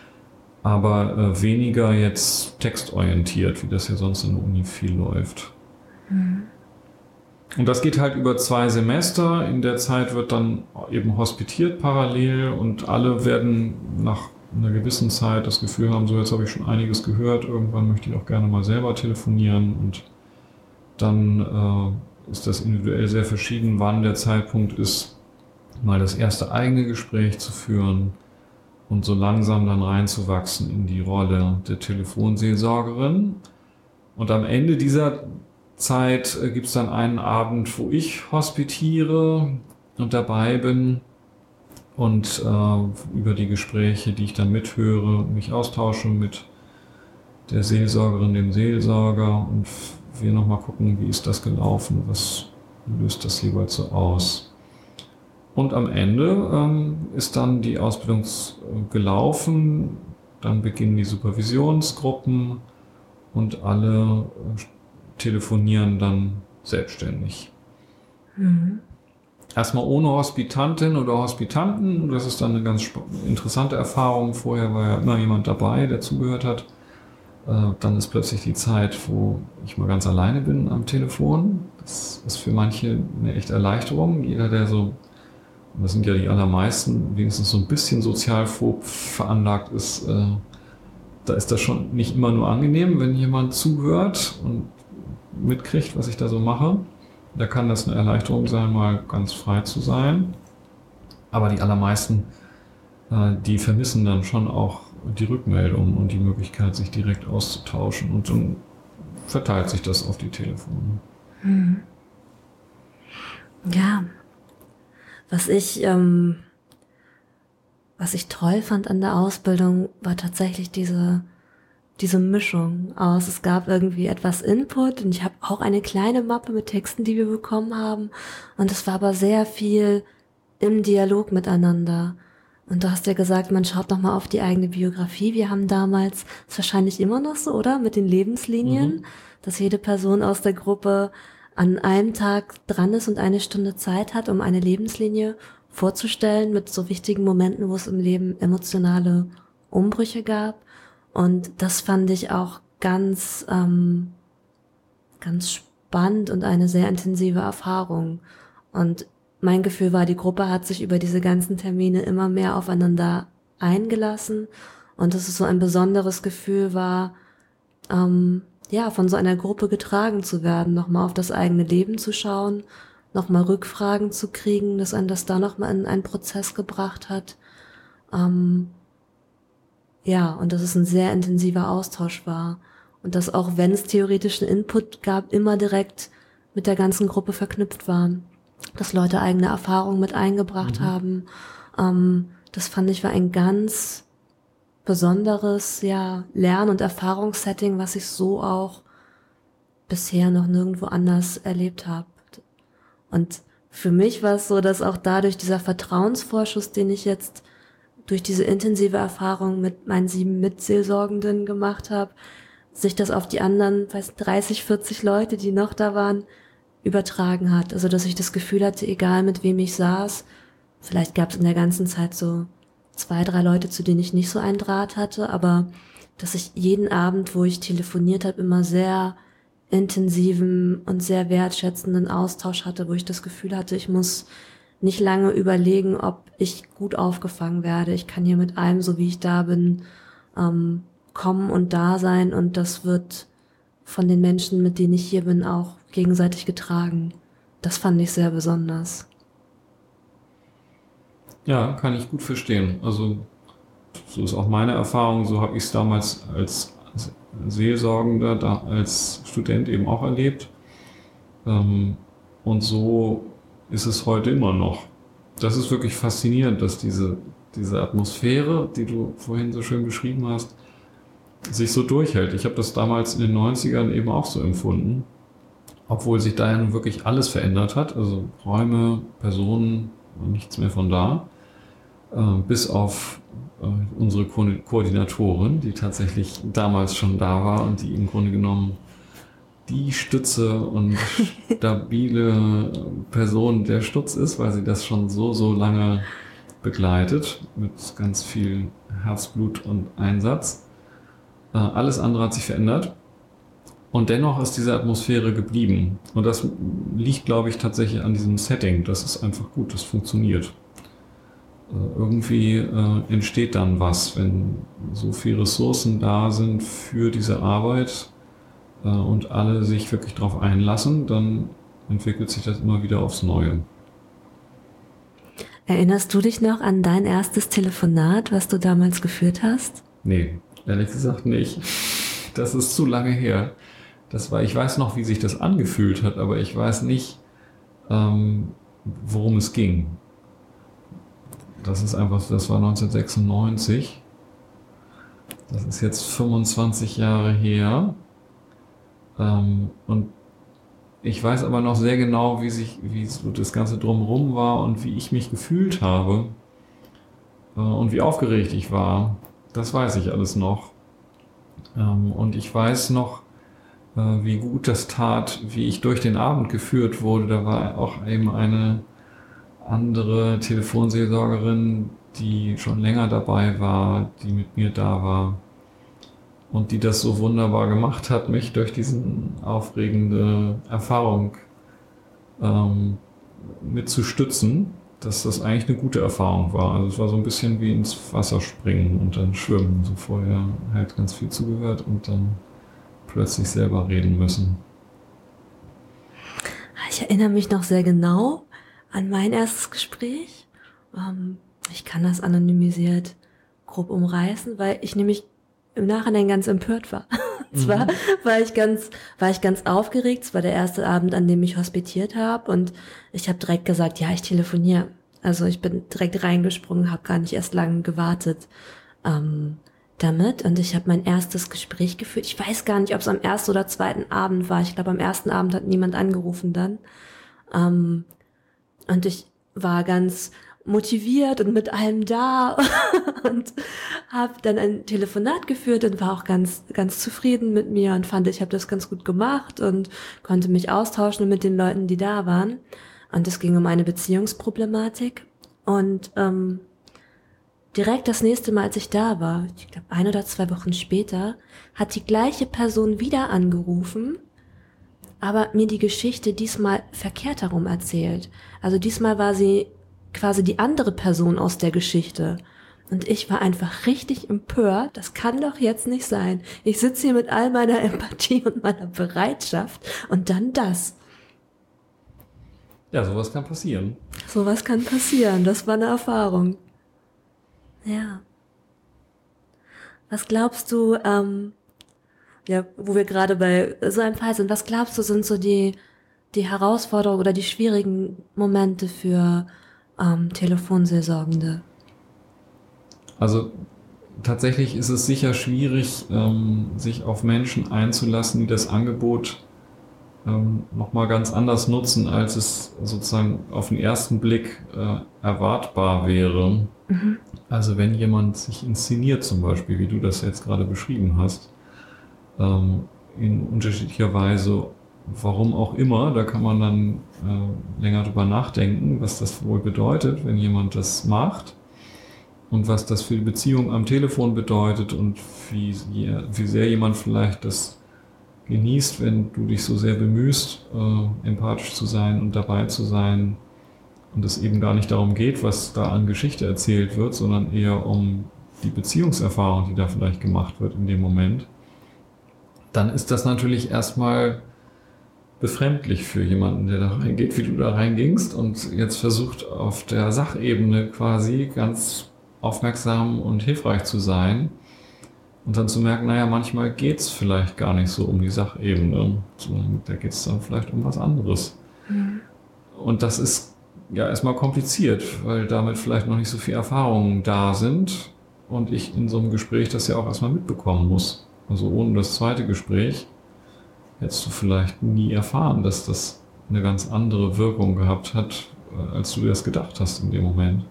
aber weniger jetzt textorientiert, wie das ja sonst in der Uni viel läuft. Mhm. Und das geht halt über 2 Semester. In der Zeit wird dann eben hospitiert parallel und alle werden nach einer gewissen Zeit das Gefühl haben, so jetzt habe ich schon einiges gehört, irgendwann möchte ich auch gerne mal selber telefonieren und dann ist das individuell sehr verschieden, wann der Zeitpunkt ist, mal das erste eigene Gespräch zu führen und so langsam dann reinzuwachsen in die Rolle der Telefonseelsorgerin. Und am Ende dieser Zeit gibt es dann einen Abend, wo ich hospitiere und dabei bin und über die Gespräche, die ich dann mithöre, mich austausche mit der Seelsorgerin, dem Seelsorger und wir nochmal gucken, wie ist das gelaufen, was löst das jeweils so aus. Und am Ende ist dann die Ausbildung gelaufen, dann beginnen die Supervisionsgruppen und alle telefonieren dann selbstständig. Mhm. Erstmal ohne Hospitantin oder Hospitanten, das ist dann eine ganz interessante Erfahrung. Vorher war ja immer jemand dabei, der zugehört hat. Dann ist plötzlich die Zeit, wo ich mal ganz alleine bin am Telefon. Das ist für manche eine echte Erleichterung. Jeder, der so, und das sind ja die allermeisten, wenigstens so ein bisschen sozialphob veranlagt ist, da ist das schon nicht immer nur angenehm, wenn jemand zuhört und mitkriegt, was ich da so mache. Da kann das eine Erleichterung sein, mal ganz frei zu sein. Aber die allermeisten, die vermissen dann schon auch die Rückmeldung und die Möglichkeit, sich direkt auszutauschen. Und dann verteilt sich das auf die Telefone. Ja, was ich toll fand an der Ausbildung, war tatsächlich diese Mischung aus. Es gab irgendwie etwas Input und ich habe auch eine kleine Mappe mit Texten, die wir bekommen haben. Und es war aber sehr viel im Dialog miteinander. Und du hast ja gesagt, man schaut noch mal auf die eigene Biografie. Wir haben damals, ist wahrscheinlich immer noch so, oder? Mit den Lebenslinien, dass jede Person aus der Gruppe an einem Tag dran ist und 1 Stunde Zeit hat, um eine Lebenslinie vorzustellen mit so wichtigen Momenten, wo es im Leben emotionale Umbrüche gab. Und das fand ich auch ganz spannend und eine sehr intensive Erfahrung. Und mein Gefühl war, die Gruppe hat sich über diese ganzen Termine immer mehr aufeinander eingelassen und dass es so ein besonderes Gefühl war, von so einer Gruppe getragen zu werden, nochmal auf das eigene Leben zu schauen, nochmal Rückfragen zu kriegen, dass einen das da nochmal in einen Prozess gebracht hat. Und dass es ein sehr intensiver Austausch war und dass auch wenn es theoretischen Input gab, immer direkt mit der ganzen Gruppe verknüpft waren. Dass Leute eigene Erfahrungen mit eingebracht haben. Das fand ich war ein ganz besonderes, Lern- und Erfahrungssetting, was ich so auch bisher noch nirgendwo anders erlebt habe. Und für mich war es so, dass auch dadurch dieser Vertrauensvorschuss, den ich jetzt durch diese intensive Erfahrung mit meinen 7 Mitseelsorgenden gemacht habe, sich das auf die anderen 30, 40 Leute, die noch da waren, übertragen hat. Also dass ich das Gefühl hatte, egal mit wem ich saß, vielleicht gab es in der ganzen Zeit so 2, 3 Leute, zu denen ich nicht so einen Draht hatte, aber dass ich jeden Abend, wo ich telefoniert habe, immer sehr intensiven und sehr wertschätzenden Austausch hatte, wo ich das Gefühl hatte, ich muss nicht lange überlegen, ob ich gut aufgefangen werde. Ich kann hier mit allem, so wie ich da bin, kommen und da sein und das wird von den Menschen, mit denen ich hier bin, auch gegenseitig getragen. Das fand ich sehr besonders. Ja, kann ich gut verstehen. Also so ist auch meine Erfahrung, so habe ich es damals als Seelsorgender, als Student eben auch erlebt. Und so ist es heute immer noch. das ist wirklich faszinierend, dass diese Atmosphäre, die du vorhin so schön beschrieben hast, sich so durchhält. Ich habe das damals in den 90ern eben auch so empfunden, obwohl sich da ja nun wirklich alles verändert hat, also Räume, Personen, nichts mehr von da, bis auf unsere Koordinatorin, die tatsächlich damals schon da war und die im Grunde genommen die Stütze und stabile Person der Stutz ist, weil sie das schon so lange begleitet, mit ganz viel Herzblut und Einsatz. Alles andere hat sich verändert und dennoch ist diese Atmosphäre geblieben. Und das liegt, glaube ich, tatsächlich an diesem Setting. Das ist einfach gut, das funktioniert. Irgendwie entsteht dann was, wenn so viele Ressourcen da sind für diese Arbeit und alle sich wirklich darauf einlassen, dann entwickelt sich das immer wieder aufs Neue. Erinnerst du dich noch an dein erstes Telefonat, was du damals geführt hast? Nee, ehrlich gesagt nicht. Das ist zu lange her. Ich weiß noch, wie sich das angefühlt hat, aber ich weiß nicht, worum es ging. Das war 1996. Das ist jetzt 25 Jahre her. Und ich weiß aber noch sehr genau, wie so das Ganze drumherum war und wie ich mich gefühlt habe und wie aufgeregt ich war. Das weiß ich alles noch. Und ich weiß noch, wie gut das tat, wie ich durch den Abend geführt wurde. Da war auch eben eine andere Telefonseelsorgerin, die schon länger dabei war, die mit mir da war und die das so wunderbar gemacht hat, mich durch diesen aufregende Erfahrung mit zu stützen, dass das eigentlich eine gute Erfahrung war. Also es war so ein bisschen wie ins Wasser springen und dann schwimmen. So vorher halt ganz viel zugehört und dann plötzlich selber reden müssen. Ich erinnere mich noch sehr genau an mein erstes Gespräch. Ich kann das anonymisiert grob umreißen, weil ich nämlich im Nachhinein ganz empört war. Zwar war ich ganz aufgeregt. Es war der erste Abend, an dem ich hospitiert habe und ich habe direkt gesagt, ja, ich telefoniere. Also ich bin direkt reingesprungen, habe gar nicht erst lange gewartet damit und ich habe mein erstes Gespräch geführt. Ich weiß gar nicht, ob es am ersten oder zweiten Abend war. Ich glaube, am ersten Abend hat niemand angerufen dann. Und ich war ganz motiviert und mit allem da und habe dann ein Telefonat geführt und war auch ganz zufrieden mit mir und fand, ich habe das ganz gut gemacht und konnte mich austauschen mit den Leuten, die da waren. Und es ging um eine Beziehungsproblematik und direkt das nächste Mal, als ich da war, ich glaube 1 oder 2 Wochen später, hat die gleiche Person wieder angerufen, aber mir die Geschichte diesmal verkehrt herum erzählt. Also diesmal war sie quasi die andere Person aus der Geschichte. Und ich war einfach richtig empört. Das kann doch jetzt nicht sein. Ich sitze hier mit all meiner Empathie und meiner Bereitschaft und dann das. Ja, sowas kann passieren. Sowas kann passieren. Das war eine Erfahrung. Ja. Was glaubst du, ja, wo wir gerade bei so einem Fall sind, was glaubst du, sind so die Herausforderungen oder die schwierigen Momente für Telefonseelsorgende? Also tatsächlich ist es sicher schwierig, sich auf Menschen einzulassen, die das Angebot nochmal ganz anders nutzen, als es sozusagen auf den ersten Blick erwartbar wäre. Mhm. Also wenn jemand sich inszeniert zum Beispiel, wie du das jetzt gerade beschrieben hast, in unterschiedlicher Weise, warum auch immer, da kann man dann länger drüber nachdenken, was das wohl bedeutet, wenn jemand das macht und was das für die Beziehung am Telefon bedeutet und wie sehr jemand vielleicht das genießt, wenn du dich so sehr bemühst, empathisch zu sein und dabei zu sein und es eben gar nicht darum geht, was da an Geschichte erzählt wird, sondern eher um die Beziehungserfahrung, die da vielleicht gemacht wird in dem Moment, dann ist das natürlich erstmal befremdlich für jemanden, der da reingeht, wie du da reingingst und jetzt versucht auf der Sachebene quasi ganz aufmerksam und hilfreich zu sein und dann zu merken, naja, manchmal geht es vielleicht gar nicht so um die Sachebene, sondern da geht es dann vielleicht um was anderes. Mhm. Und das ist ja erstmal kompliziert, weil damit vielleicht noch nicht so viel Erfahrungen da sind und ich in so einem Gespräch das ja auch erstmal mitbekommen muss. Also ohne das zweite Gespräch hättest du vielleicht nie erfahren, dass das eine ganz andere Wirkung gehabt hat, als du dir das gedacht hast in dem Moment.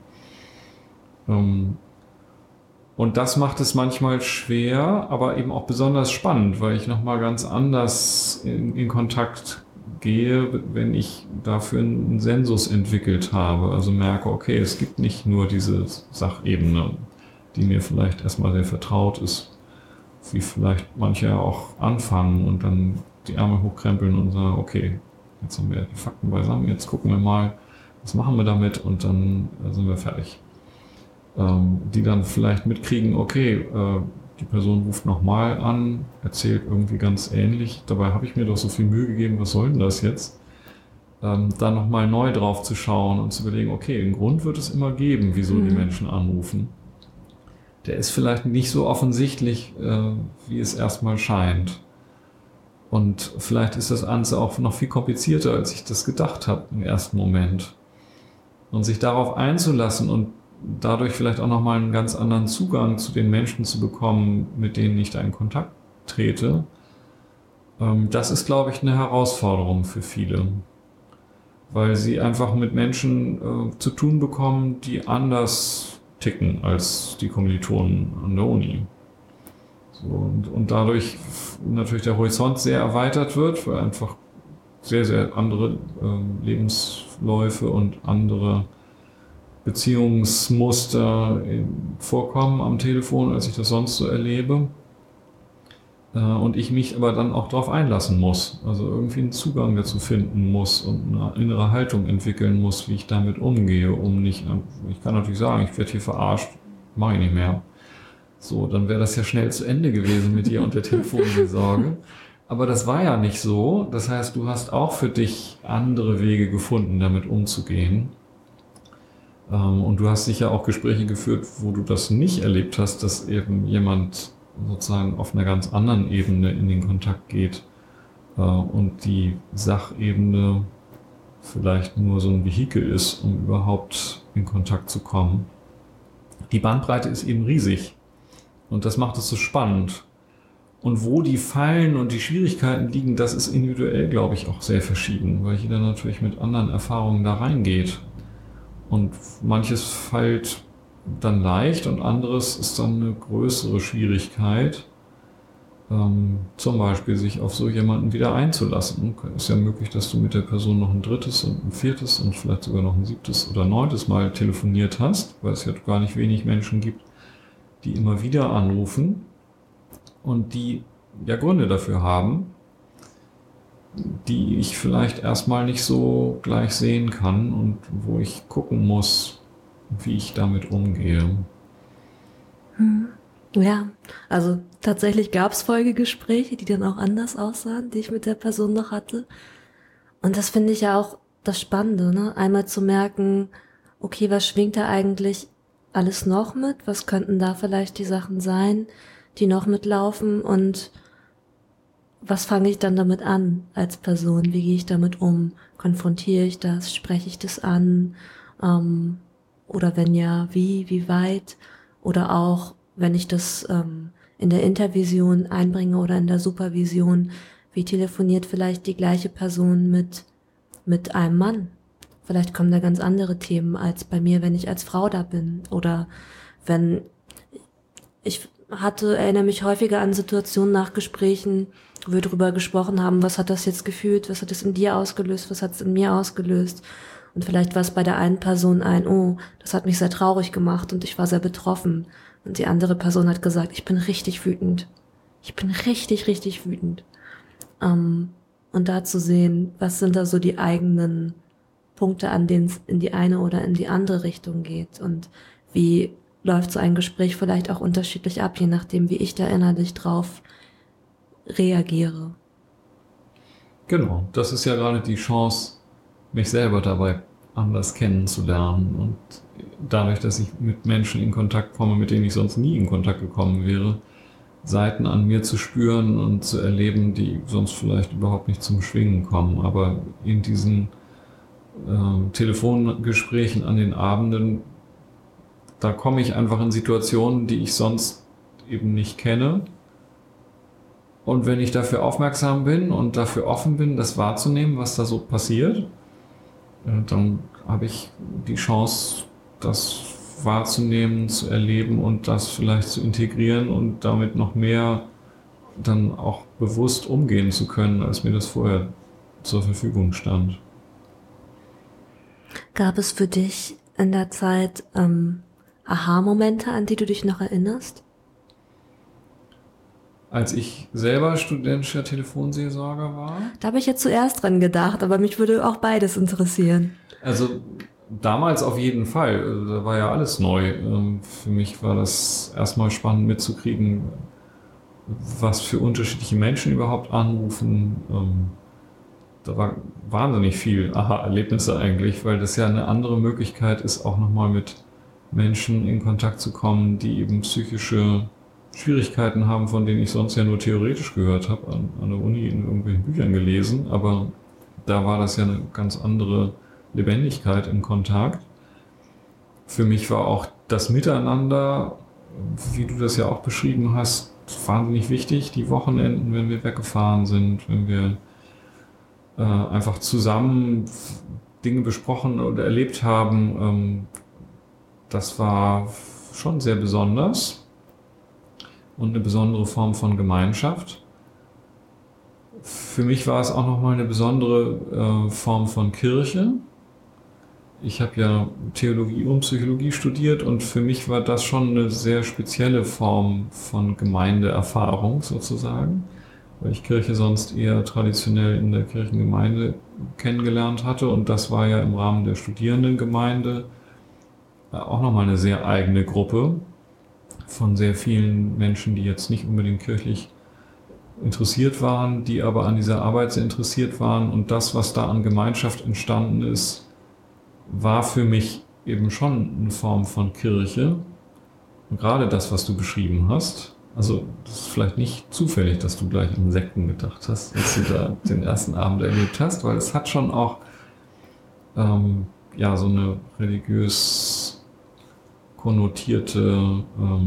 Und das macht es manchmal schwer, aber eben auch besonders spannend, weil ich nochmal ganz anders in Kontakt gehe, wenn ich dafür einen Sensus entwickelt habe. Also merke, okay, es gibt nicht nur diese Sachebene, die mir vielleicht erstmal sehr vertraut ist, wie vielleicht manche ja auch anfangen und dann die Ärmel hochkrempeln und sagen, okay, jetzt haben wir die Fakten beisammen, jetzt gucken wir mal, was machen wir damit und dann sind wir fertig. Die dann vielleicht mitkriegen, okay, die Person ruft nochmal an, erzählt irgendwie ganz ähnlich, dabei habe ich mir doch so viel Mühe gegeben, was soll denn das jetzt? Da nochmal neu drauf zu schauen und zu überlegen, okay, einen Grund wird es immer geben, wieso die Menschen anrufen. Der ist vielleicht nicht so offensichtlich, wie es erstmal scheint. Und vielleicht ist das Ganze auch noch viel komplizierter, als ich das gedacht habe im ersten Moment. Und sich darauf einzulassen und dadurch vielleicht auch nochmal einen ganz anderen Zugang zu den Menschen zu bekommen, mit denen ich da in Kontakt trete, das ist, glaube ich, eine Herausforderung für viele. Weil sie einfach mit Menschen zu tun bekommen, die anders ticken als die Kommilitonen an der Uni. So, und dadurch natürlich der Horizont sehr erweitert wird, weil einfach sehr, sehr andere Lebensläufe und andere Beziehungsmuster vorkommen am Telefon, als ich das sonst so erlebe. Und ich mich aber dann auch darauf einlassen muss, also irgendwie einen Zugang dazu finden muss und eine innere Haltung entwickeln muss, wie ich damit umgehe, ich kann natürlich sagen, ich werde hier verarscht, mache ich nicht mehr. So, dann wäre das ja schnell zu Ende gewesen mit dir und der Telefonseelsorge. Aber das war ja nicht so. Das heißt, du hast auch für dich andere Wege gefunden, damit umzugehen. Und du hast sicher auch Gespräche geführt, wo du das nicht erlebt hast, dass eben jemand sozusagen auf einer ganz anderen Ebene in den Kontakt geht und die Sachebene vielleicht nur so ein Vehikel ist, um überhaupt in Kontakt zu kommen. Die Bandbreite ist eben riesig und das macht es so spannend. Und wo die Fallen und die Schwierigkeiten liegen, das ist individuell, glaube ich, auch sehr verschieden, weil jeder natürlich mit anderen Erfahrungen da reingeht. Und manches fällt dann leicht und anderes ist dann eine größere Schwierigkeit. Zum Beispiel sich auf so jemanden wieder einzulassen. Es ist ja möglich, dass du mit der Person noch ein drittes und ein viertes und vielleicht sogar noch ein siebtes oder neuntes Mal telefoniert hast, weil es ja gar nicht wenig Menschen gibt, die immer wieder anrufen und die ja Gründe dafür haben, die ich vielleicht erstmal nicht so gleich sehen kann und wo ich gucken muss, wie ich damit umgehe. Ja, also tatsächlich gab es Folgegespräche, die dann auch anders aussahen, die ich mit der Person noch hatte. Und das finde ich ja auch das Spannende, ne? Einmal zu merken, okay, was schwingt da eigentlich alles noch mit? Was könnten da vielleicht die Sachen sein, die noch mitlaufen? Und was fange ich dann damit an als Person? Wie gehe ich damit um? Konfrontiere ich das? Spreche ich das an? Oder wenn ja, wie weit? Oder auch, wenn ich das in der Intervision einbringe oder in der Supervision, wie telefoniert vielleicht die gleiche Person mit einem Mann? Vielleicht kommen da ganz andere Themen als bei mir, wenn ich als Frau da bin. Oder wenn erinnere mich häufiger an Situationen nach Gesprächen, wo wir darüber gesprochen haben, was hat das jetzt gefühlt, was hat es in dir ausgelöst, was hat es in mir ausgelöst. Und vielleicht war es bei der einen Person oh, das hat mich sehr traurig gemacht und ich war sehr betroffen. Und die andere Person hat gesagt, ich bin richtig wütend. Ich bin richtig, richtig wütend. Und da zu sehen, was sind da so die eigenen Punkte, an denen es in die eine oder in die andere Richtung geht. Und wie läuft so ein Gespräch vielleicht auch unterschiedlich ab, je nachdem, wie ich da innerlich drauf reagiere. Genau, das ist ja gerade die Chance, mich selber dabei anders kennenzulernen und dadurch, dass ich mit Menschen in Kontakt komme, mit denen ich sonst nie in Kontakt gekommen wäre, Seiten an mir zu spüren und zu erleben, die sonst vielleicht überhaupt nicht zum Schwingen kommen, aber in diesen Telefongesprächen an den Abenden, da komme ich einfach in Situationen, die ich sonst eben nicht kenne. Und wenn ich dafür aufmerksam bin und dafür offen bin, das wahrzunehmen, was da so passiert, dann habe ich die Chance, das wahrzunehmen, zu erleben und das vielleicht zu integrieren und damit noch mehr dann auch bewusst umgehen zu können, als mir das vorher zur Verfügung stand. Gab es für dich in der Zeit Aha-Momente, an die du dich noch erinnerst? Als ich selber studentischer Telefonseelsorger war? Da habe ich jetzt zuerst dran gedacht, aber mich würde auch beides interessieren. Also damals auf jeden Fall. Da war ja alles neu. Für mich war das erstmal spannend mitzukriegen, was für unterschiedliche Menschen überhaupt anrufen. Da war wahnsinnig viel Aha-Erlebnisse eigentlich, weil das ja eine andere Möglichkeit ist, auch nochmal mit Menschen in Kontakt zu kommen, die eben psychische Schwierigkeiten haben, von denen ich sonst ja nur theoretisch gehört habe, an der Uni in irgendwelchen Büchern gelesen, aber da war das ja eine ganz andere Lebendigkeit im Kontakt. Für mich war auch das Miteinander, wie du das ja auch beschrieben hast, wahnsinnig wichtig. Die Wochenenden, wenn wir weggefahren sind, wenn wir einfach zusammen Dinge besprochen oder erlebt haben, das war schon sehr besonders. Und eine besondere Form von Gemeinschaft. Für mich war es auch nochmal eine besondere Form von Kirche. Ich habe ja Theologie und Psychologie studiert und für mich war das schon eine sehr spezielle Form von Gemeindeerfahrung sozusagen, weil ich Kirche sonst eher traditionell in der Kirchengemeinde kennengelernt hatte und das war ja im Rahmen der Studierendengemeinde auch nochmal eine sehr eigene Gruppe von sehr vielen Menschen, die jetzt nicht unbedingt kirchlich interessiert waren, die aber an dieser Arbeit sehr interessiert waren. Und das, was da an Gemeinschaft entstanden ist, war für mich eben schon eine Form von Kirche. Und gerade das, was du beschrieben hast, also das ist vielleicht nicht zufällig, dass du gleich an Sekten gedacht hast, als du da den ersten Abend erlebt hast, weil es hat schon auch so eine religiös konnotierte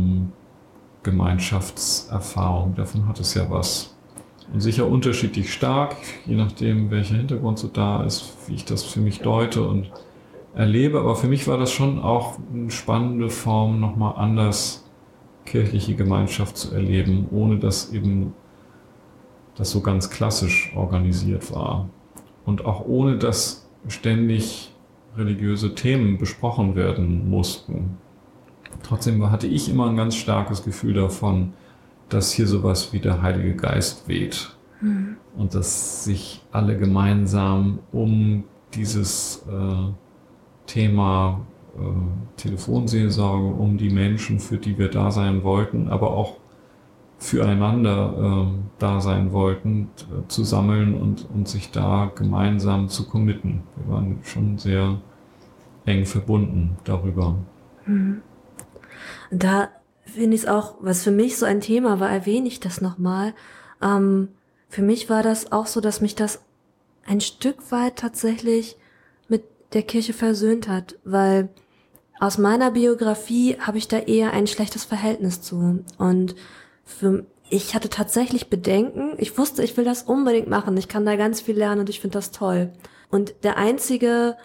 Gemeinschaftserfahrung. Davon hat es ja was. Und sicher unterschiedlich stark, je nachdem, welcher Hintergrund so da ist, wie ich das für mich deute und erlebe. Aber für mich war das schon auch eine spannende Form, nochmal anders kirchliche Gemeinschaft zu erleben, ohne dass eben das so ganz klassisch organisiert war. Und auch ohne, dass ständig religiöse Themen besprochen werden mussten. Trotzdem hatte ich immer ein ganz starkes Gefühl davon, dass hier sowas wie der Heilige Geist weht. Mhm. Und dass sich alle gemeinsam um dieses Thema Telefonseelsorge, um die Menschen, für die wir da sein wollten, aber auch füreinander da sein wollten, zu sammeln und sich da gemeinsam zu committen. Wir waren schon sehr eng verbunden darüber. Mhm. Und da finde ich es auch, was für mich so ein Thema war, erwähne ich das nochmal. Für mich war das auch so, dass mich das ein Stück weit tatsächlich mit der Kirche versöhnt hat, weil aus meiner Biografie habe ich da eher ein schlechtes Verhältnis zu. Und ich hatte tatsächlich Bedenken. Ich wusste, ich will das unbedingt machen. Ich kann da ganz viel lernen und ich finde das toll. Und der einzige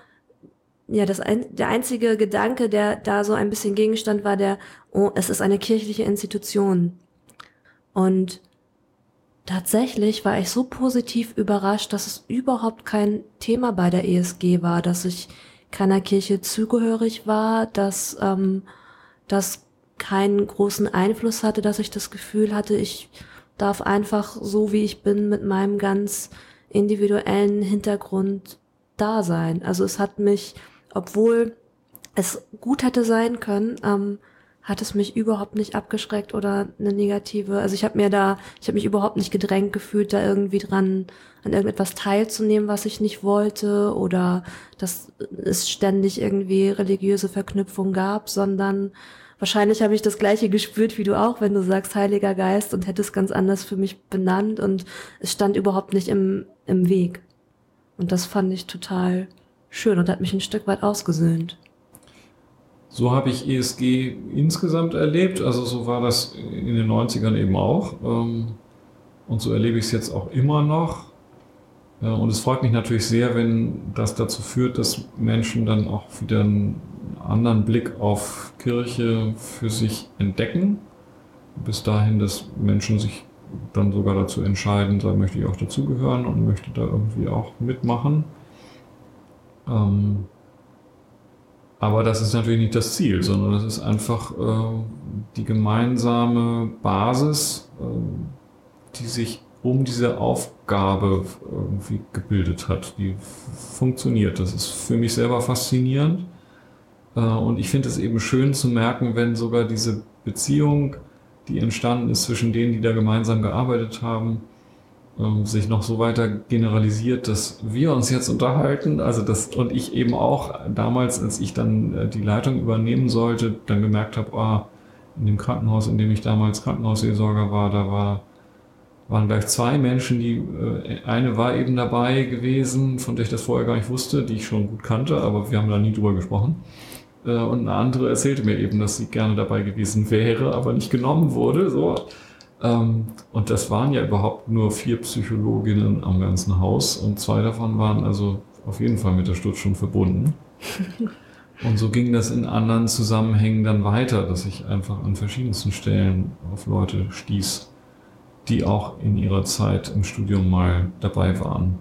Gedanke, der da so ein bisschen gegenstand, war es ist eine kirchliche Institution. Und tatsächlich war ich so positiv überrascht, dass es überhaupt kein Thema bei der ESG war, dass ich keiner Kirche zugehörig war, dass das keinen großen Einfluss hatte, dass ich das Gefühl hatte, ich darf einfach so, wie ich bin, mit meinem ganz individuellen Hintergrund da sein. Also es hat mich, obwohl es gut hätte sein können, hat es mich überhaupt nicht abgeschreckt oder eine negative, also ich habe mich überhaupt nicht gedrängt gefühlt, da irgendwie an irgendetwas teilzunehmen, was ich nicht wollte, oder dass es ständig irgendwie religiöse Verknüpfungen gab, sondern wahrscheinlich habe ich das Gleiche gespürt wie du auch, wenn du sagst Heiliger Geist, und hätte es ganz anders für mich benannt und es stand überhaupt nicht im Weg. Und das fand ich total schön und hat mich ein Stück weit ausgesöhnt. So habe ich ESG insgesamt erlebt, also so war das in den 90ern eben auch. Und so erlebe ich es jetzt auch immer noch. Und es freut mich natürlich sehr, wenn das dazu führt, dass Menschen dann auch wieder einen anderen Blick auf Kirche für sich entdecken. Bis dahin, dass Menschen sich dann sogar dazu entscheiden, da möchte ich auch dazugehören und möchte da irgendwie auch mitmachen. Aber das ist natürlich nicht das Ziel, sondern das ist einfach die gemeinsame Basis, die sich um diese Aufgabe irgendwie gebildet hat. Die funktioniert. Das ist für mich selber faszinierend. Und ich finde es eben schön zu merken, wenn sogar diese Beziehung, die entstanden ist zwischen denen, die da gemeinsam gearbeitet haben, sich noch so weiter generalisiert, dass wir uns jetzt unterhalten, also das und ich eben auch damals, als ich dann die Leitung übernehmen sollte, dann gemerkt habe, in dem Krankenhaus, in dem ich damals Krankenhausseelsorger war, waren gleich zwei Menschen, eine war eben dabei gewesen, von der ich das vorher gar nicht wusste, die ich schon gut kannte, aber wir haben da nie drüber gesprochen. Und eine andere erzählte mir eben, dass sie gerne dabei gewesen wäre, aber nicht genommen wurde, so. Und das waren ja überhaupt nur 4 Psychologinnen am ganzen Haus und 2 davon waren also auf jeden Fall mit der Stutz schon verbunden. Und so ging das in anderen Zusammenhängen dann weiter, dass ich einfach an verschiedensten Stellen auf Leute stieß, die auch in ihrer Zeit im Studium mal dabei waren.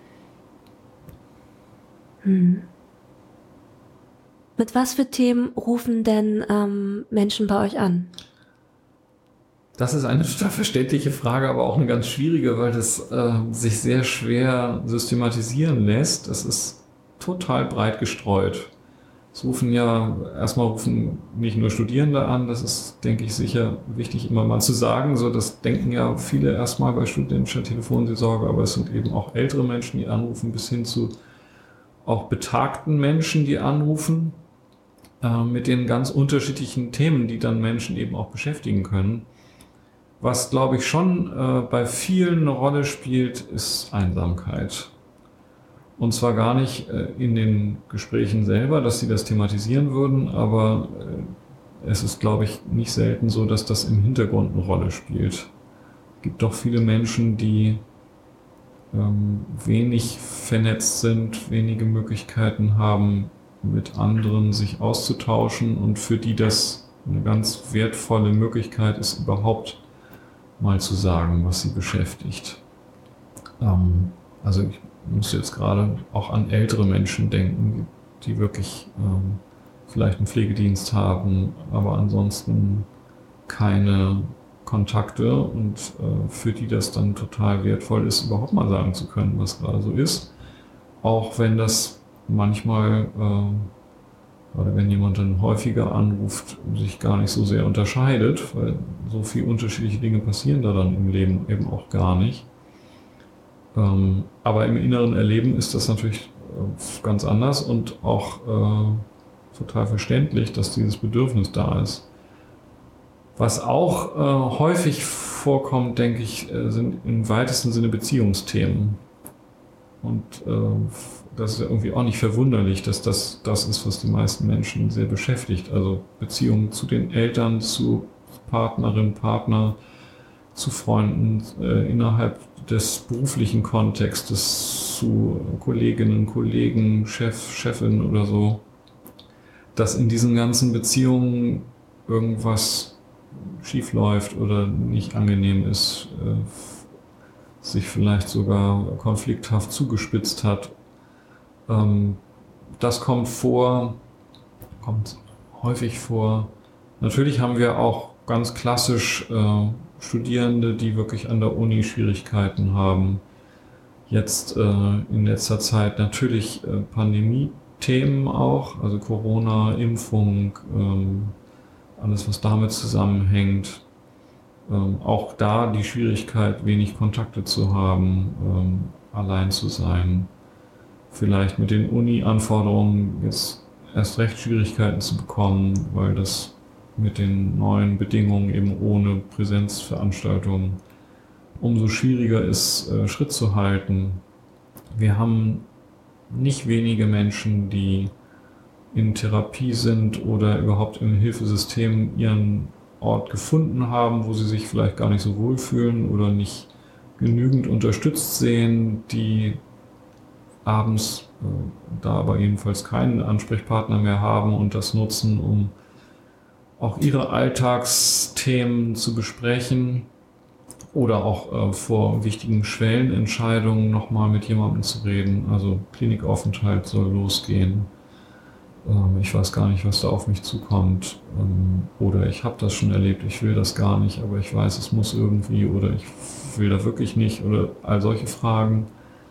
Mit was für Themen rufen denn Menschen bei euch an? Das ist eine total verständliche Frage, aber auch eine ganz schwierige, weil das sich sehr schwer systematisieren lässt. Das ist total breit gestreut. Es rufen nicht nur Studierende an, das ist, denke ich, sicher wichtig immer mal zu sagen. So, das denken ja viele erstmal bei studentischer Telefonseelsorge, aber es sind eben auch ältere Menschen, die anrufen, bis hin zu auch betagten Menschen, die anrufen, mit den ganz unterschiedlichen Themen, die dann Menschen eben auch beschäftigen können. Was, glaube ich, schon bei vielen eine Rolle spielt, ist Einsamkeit. Und zwar gar nicht in den Gesprächen selber, dass sie das thematisieren würden, aber es ist, glaube ich, nicht selten so, dass das im Hintergrund eine Rolle spielt. Es gibt doch viele Menschen, die wenig vernetzt sind, wenige Möglichkeiten haben, mit anderen sich auszutauschen und für die das eine ganz wertvolle Möglichkeit ist, überhaupt mal zu sagen, was sie beschäftigt. Also ich muss jetzt gerade auch an ältere Menschen denken, die wirklich vielleicht einen Pflegedienst haben, aber ansonsten keine Kontakte und für die das dann total wertvoll ist, überhaupt mal sagen zu können, was gerade so ist. Auch wenn das manchmal, oder wenn jemand dann häufiger anruft, sich gar nicht so sehr unterscheidet, weil so viele unterschiedliche Dinge passieren da dann im Leben eben auch gar nicht. Aber im inneren Erleben ist das natürlich ganz anders und auch total verständlich, dass dieses Bedürfnis da ist. Was auch häufig vorkommt, denke ich, sind im weitesten Sinne Beziehungsthemen. Und das ist ja irgendwie auch nicht verwunderlich, dass das ist, was die meisten Menschen sehr beschäftigt. Also Beziehungen zu den Eltern, zu Partnerin, Partner, zu Freunden, innerhalb des beruflichen Kontextes, zu Kolleginnen, Kollegen, Chefin oder so. Dass in diesen ganzen Beziehungen irgendwas schief läuft oder nicht angenehm ist, sich vielleicht sogar konflikthaft zugespitzt hat. Das kommt häufig vor. Natürlich haben wir auch ganz klassisch Studierende, die wirklich an der Uni Schwierigkeiten haben. Jetzt in letzter Zeit natürlich Pandemie-Themen auch, also Corona, Impfung, alles was damit zusammenhängt. Auch da die Schwierigkeit, wenig Kontakte zu haben, allein zu sein. Vielleicht mit den Uni-Anforderungen jetzt erst recht Schwierigkeiten zu bekommen, weil das mit den neuen Bedingungen eben ohne Präsenzveranstaltungen umso schwieriger ist, Schritt zu halten. Wir haben nicht wenige Menschen, die in Therapie sind oder überhaupt im Hilfesystem ihren Ort gefunden haben, wo sie sich vielleicht gar nicht so wohlfühlen oder nicht genügend unterstützt sehen, die abends da aber jedenfalls keinen Ansprechpartner mehr haben und das nutzen, um auch ihre Alltagsthemen zu besprechen oder auch vor wichtigen Schwellenentscheidungen nochmal mit jemandem zu reden. Also Klinikaufenthalt soll losgehen. Ich weiß gar nicht, was da auf mich zukommt. Oder ich habe das schon erlebt, ich will das gar nicht, aber ich weiß, es muss irgendwie, oder ich will da wirklich nicht, oder all solche Fragen.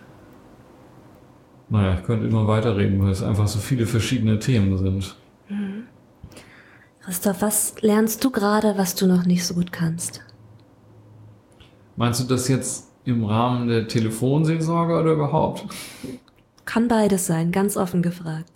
Naja, ich könnte immer weiterreden, weil es einfach so viele verschiedene Themen sind. Christoph, was lernst du gerade, was du noch nicht so gut kannst? Meinst du das jetzt im Rahmen der Telefonseelsorge oder überhaupt? Kann beides sein, ganz offen gefragt.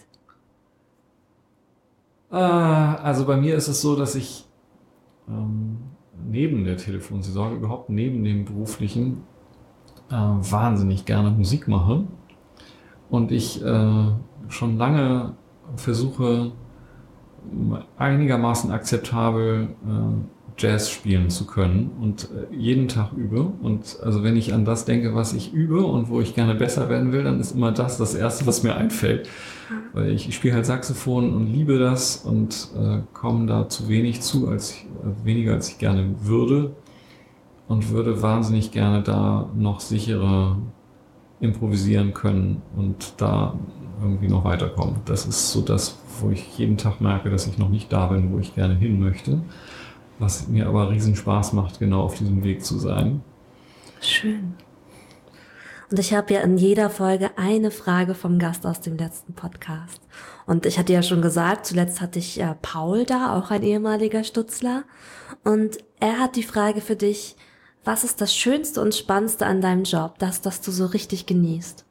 Also bei mir ist es so, dass ich neben der Telefonseelsorge, überhaupt neben dem beruflichen, wahnsinnig gerne Musik mache. Und ich schon lange versuche, einigermaßen akzeptabel Jazz spielen zu können und jeden Tag übe. Und also wenn ich an das denke, was ich übe und wo ich gerne besser werden will, dann ist immer das Erste, was mir einfällt. Weil ich spiele halt Saxophon und liebe das und komme da zu wenig zu, weniger als ich gerne würde. Und würde wahnsinnig gerne da noch sicherer improvisieren können und da irgendwie noch weiterkommen. Das ist so das, wo ich jeden Tag merke, dass ich noch nicht da bin, wo ich gerne hin möchte. Was mir aber riesen Spaß macht, genau auf diesem Weg zu sein. Schön. Und ich habe ja in jeder Folge eine Frage vom Gast aus dem letzten Podcast. Und ich hatte ja schon gesagt, zuletzt hatte ich Paul da, auch ein ehemaliger Stutzler. Und er hat die Frage für dich: Was ist das Schönste und Spannendste an deinem Job, das du so richtig genießt?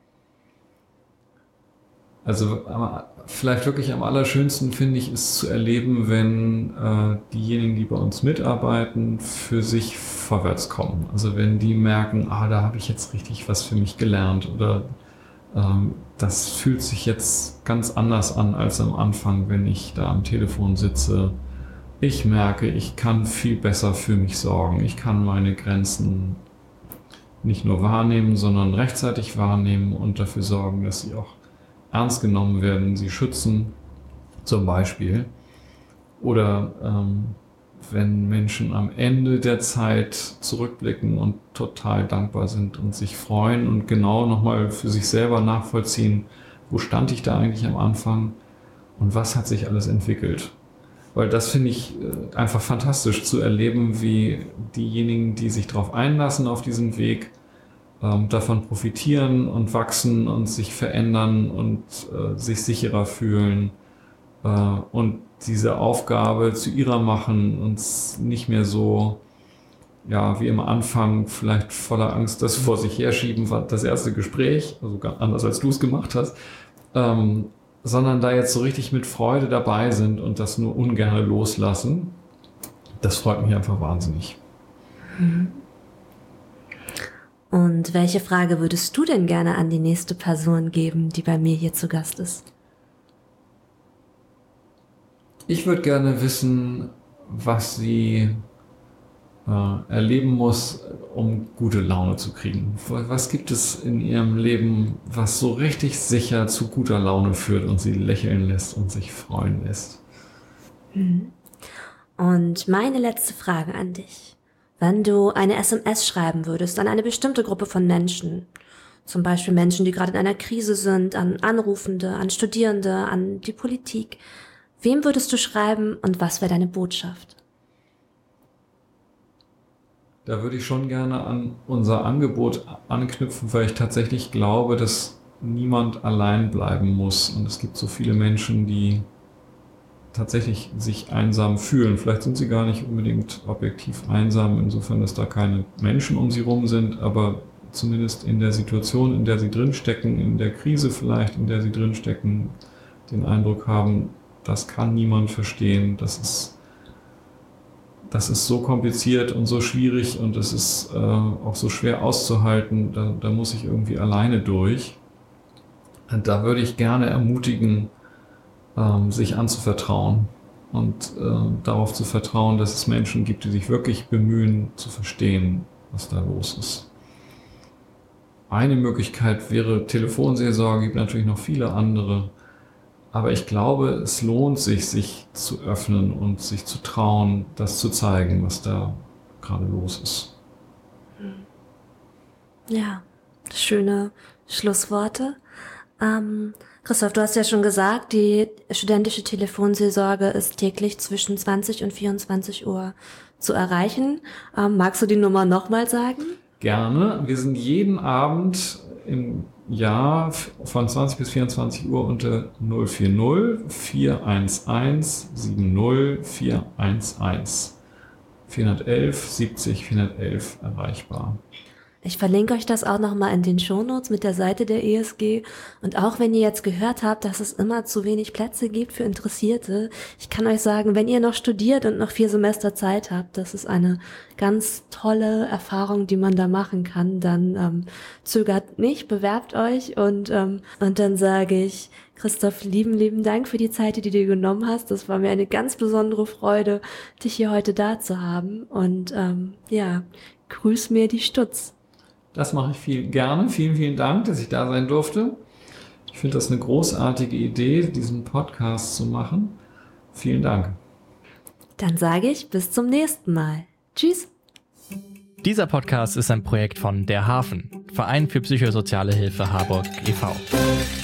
Also vielleicht wirklich am allerschönsten finde ich es zu erleben, wenn diejenigen, die bei uns mitarbeiten, für sich vorwärts kommen. Also wenn die merken, da habe ich jetzt richtig was für mich gelernt oder das fühlt sich jetzt ganz anders an als am Anfang, wenn ich da am Telefon sitze. Ich merke, ich kann viel besser für mich sorgen. Ich kann meine Grenzen nicht nur wahrnehmen, sondern rechtzeitig wahrnehmen und dafür sorgen, dass sie auch ernst genommen werden, sie schützen, zum Beispiel. Oder wenn Menschen am Ende der Zeit zurückblicken und total dankbar sind und sich freuen und genau nochmal für sich selber nachvollziehen, wo stand ich da eigentlich am Anfang und was hat sich alles entwickelt. Weil das finde ich einfach fantastisch zu erleben, wie diejenigen, die sich darauf einlassen auf diesen Weg, davon profitieren und wachsen und sich verändern und sich sicherer fühlen und diese Aufgabe zu ihrer machen und nicht mehr so, wie am Anfang, vielleicht voller Angst, das vor sich herschieben, war das erste Gespräch, also ganz anders als du es gemacht hast, sondern da jetzt so richtig mit Freude dabei sind und das nur ungern loslassen. Das freut mich einfach wahnsinnig. Und welche Frage würdest du denn gerne an die nächste Person geben, die bei mir hier zu Gast ist? Ich würde gerne wissen, was sie erleben muss, um gute Laune zu kriegen. Was gibt es in ihrem Leben, was so richtig sicher zu guter Laune führt und sie lächeln lässt und sich freuen lässt? Und meine letzte Frage an dich. Wenn du eine SMS schreiben würdest an eine bestimmte Gruppe von Menschen, zum Beispiel Menschen, die gerade in einer Krise sind, an Anrufende, an Studierende, an die Politik, wem würdest du schreiben und was wäre deine Botschaft? Da würde ich schon gerne an unser Angebot anknüpfen, weil ich tatsächlich glaube, dass niemand allein bleiben muss. Und es gibt so viele Menschen, die tatsächlich sich einsam fühlen. Vielleicht sind sie gar nicht unbedingt objektiv einsam, insofern, dass da keine Menschen um sie rum sind, aber zumindest in der Situation, in der sie drinstecken, in der Krise vielleicht, in der sie drinstecken, den Eindruck haben, das kann niemand verstehen, das ist so kompliziert und so schwierig und es ist auch so schwer auszuhalten, da muss ich irgendwie alleine durch. Da würde ich gerne ermutigen, sich anzuvertrauen und darauf zu vertrauen, dass es Menschen gibt, die sich wirklich bemühen, zu verstehen, was da los ist. Eine Möglichkeit wäre Telefonseelsorge, gibt natürlich noch viele andere. Aber ich glaube, es lohnt sich, sich zu öffnen und sich zu trauen, das zu zeigen, was da gerade los ist. Ja, schöne Schlussworte. Christoph, du hast ja schon gesagt, die studentische Telefonseelsorge ist täglich zwischen 20 und 24 Uhr zu erreichen. Magst du die Nummer nochmal sagen? Gerne. Wir sind jeden Abend im Jahr von 20 bis 24 Uhr unter 040 411 70 411 411 70 411 erreichbar. Ich verlinke euch das auch nochmal in den Shownotes mit der Seite der ESG. Und auch wenn ihr jetzt gehört habt, dass es immer zu wenig Plätze gibt für Interessierte, ich kann euch sagen, wenn ihr noch studiert und noch 4 Semester Zeit habt, das ist eine ganz tolle Erfahrung, die man da machen kann. Dann zögert nicht, bewerbt euch und dann sage ich, Christoph, lieben Dank für die Zeit, die du dir genommen hast. Das war mir eine ganz besondere Freude, dich hier heute da zu haben. Und grüß mir die Stutz. Das mache ich viel gerne. Vielen Dank, dass ich da sein durfte. Ich finde das eine großartige Idee, diesen Podcast zu machen. Vielen Dank. Dann sage ich bis zum nächsten Mal. Tschüss. Dieser Podcast ist ein Projekt von Der Hafen, Verein für psychosoziale Hilfe Harburg e.V.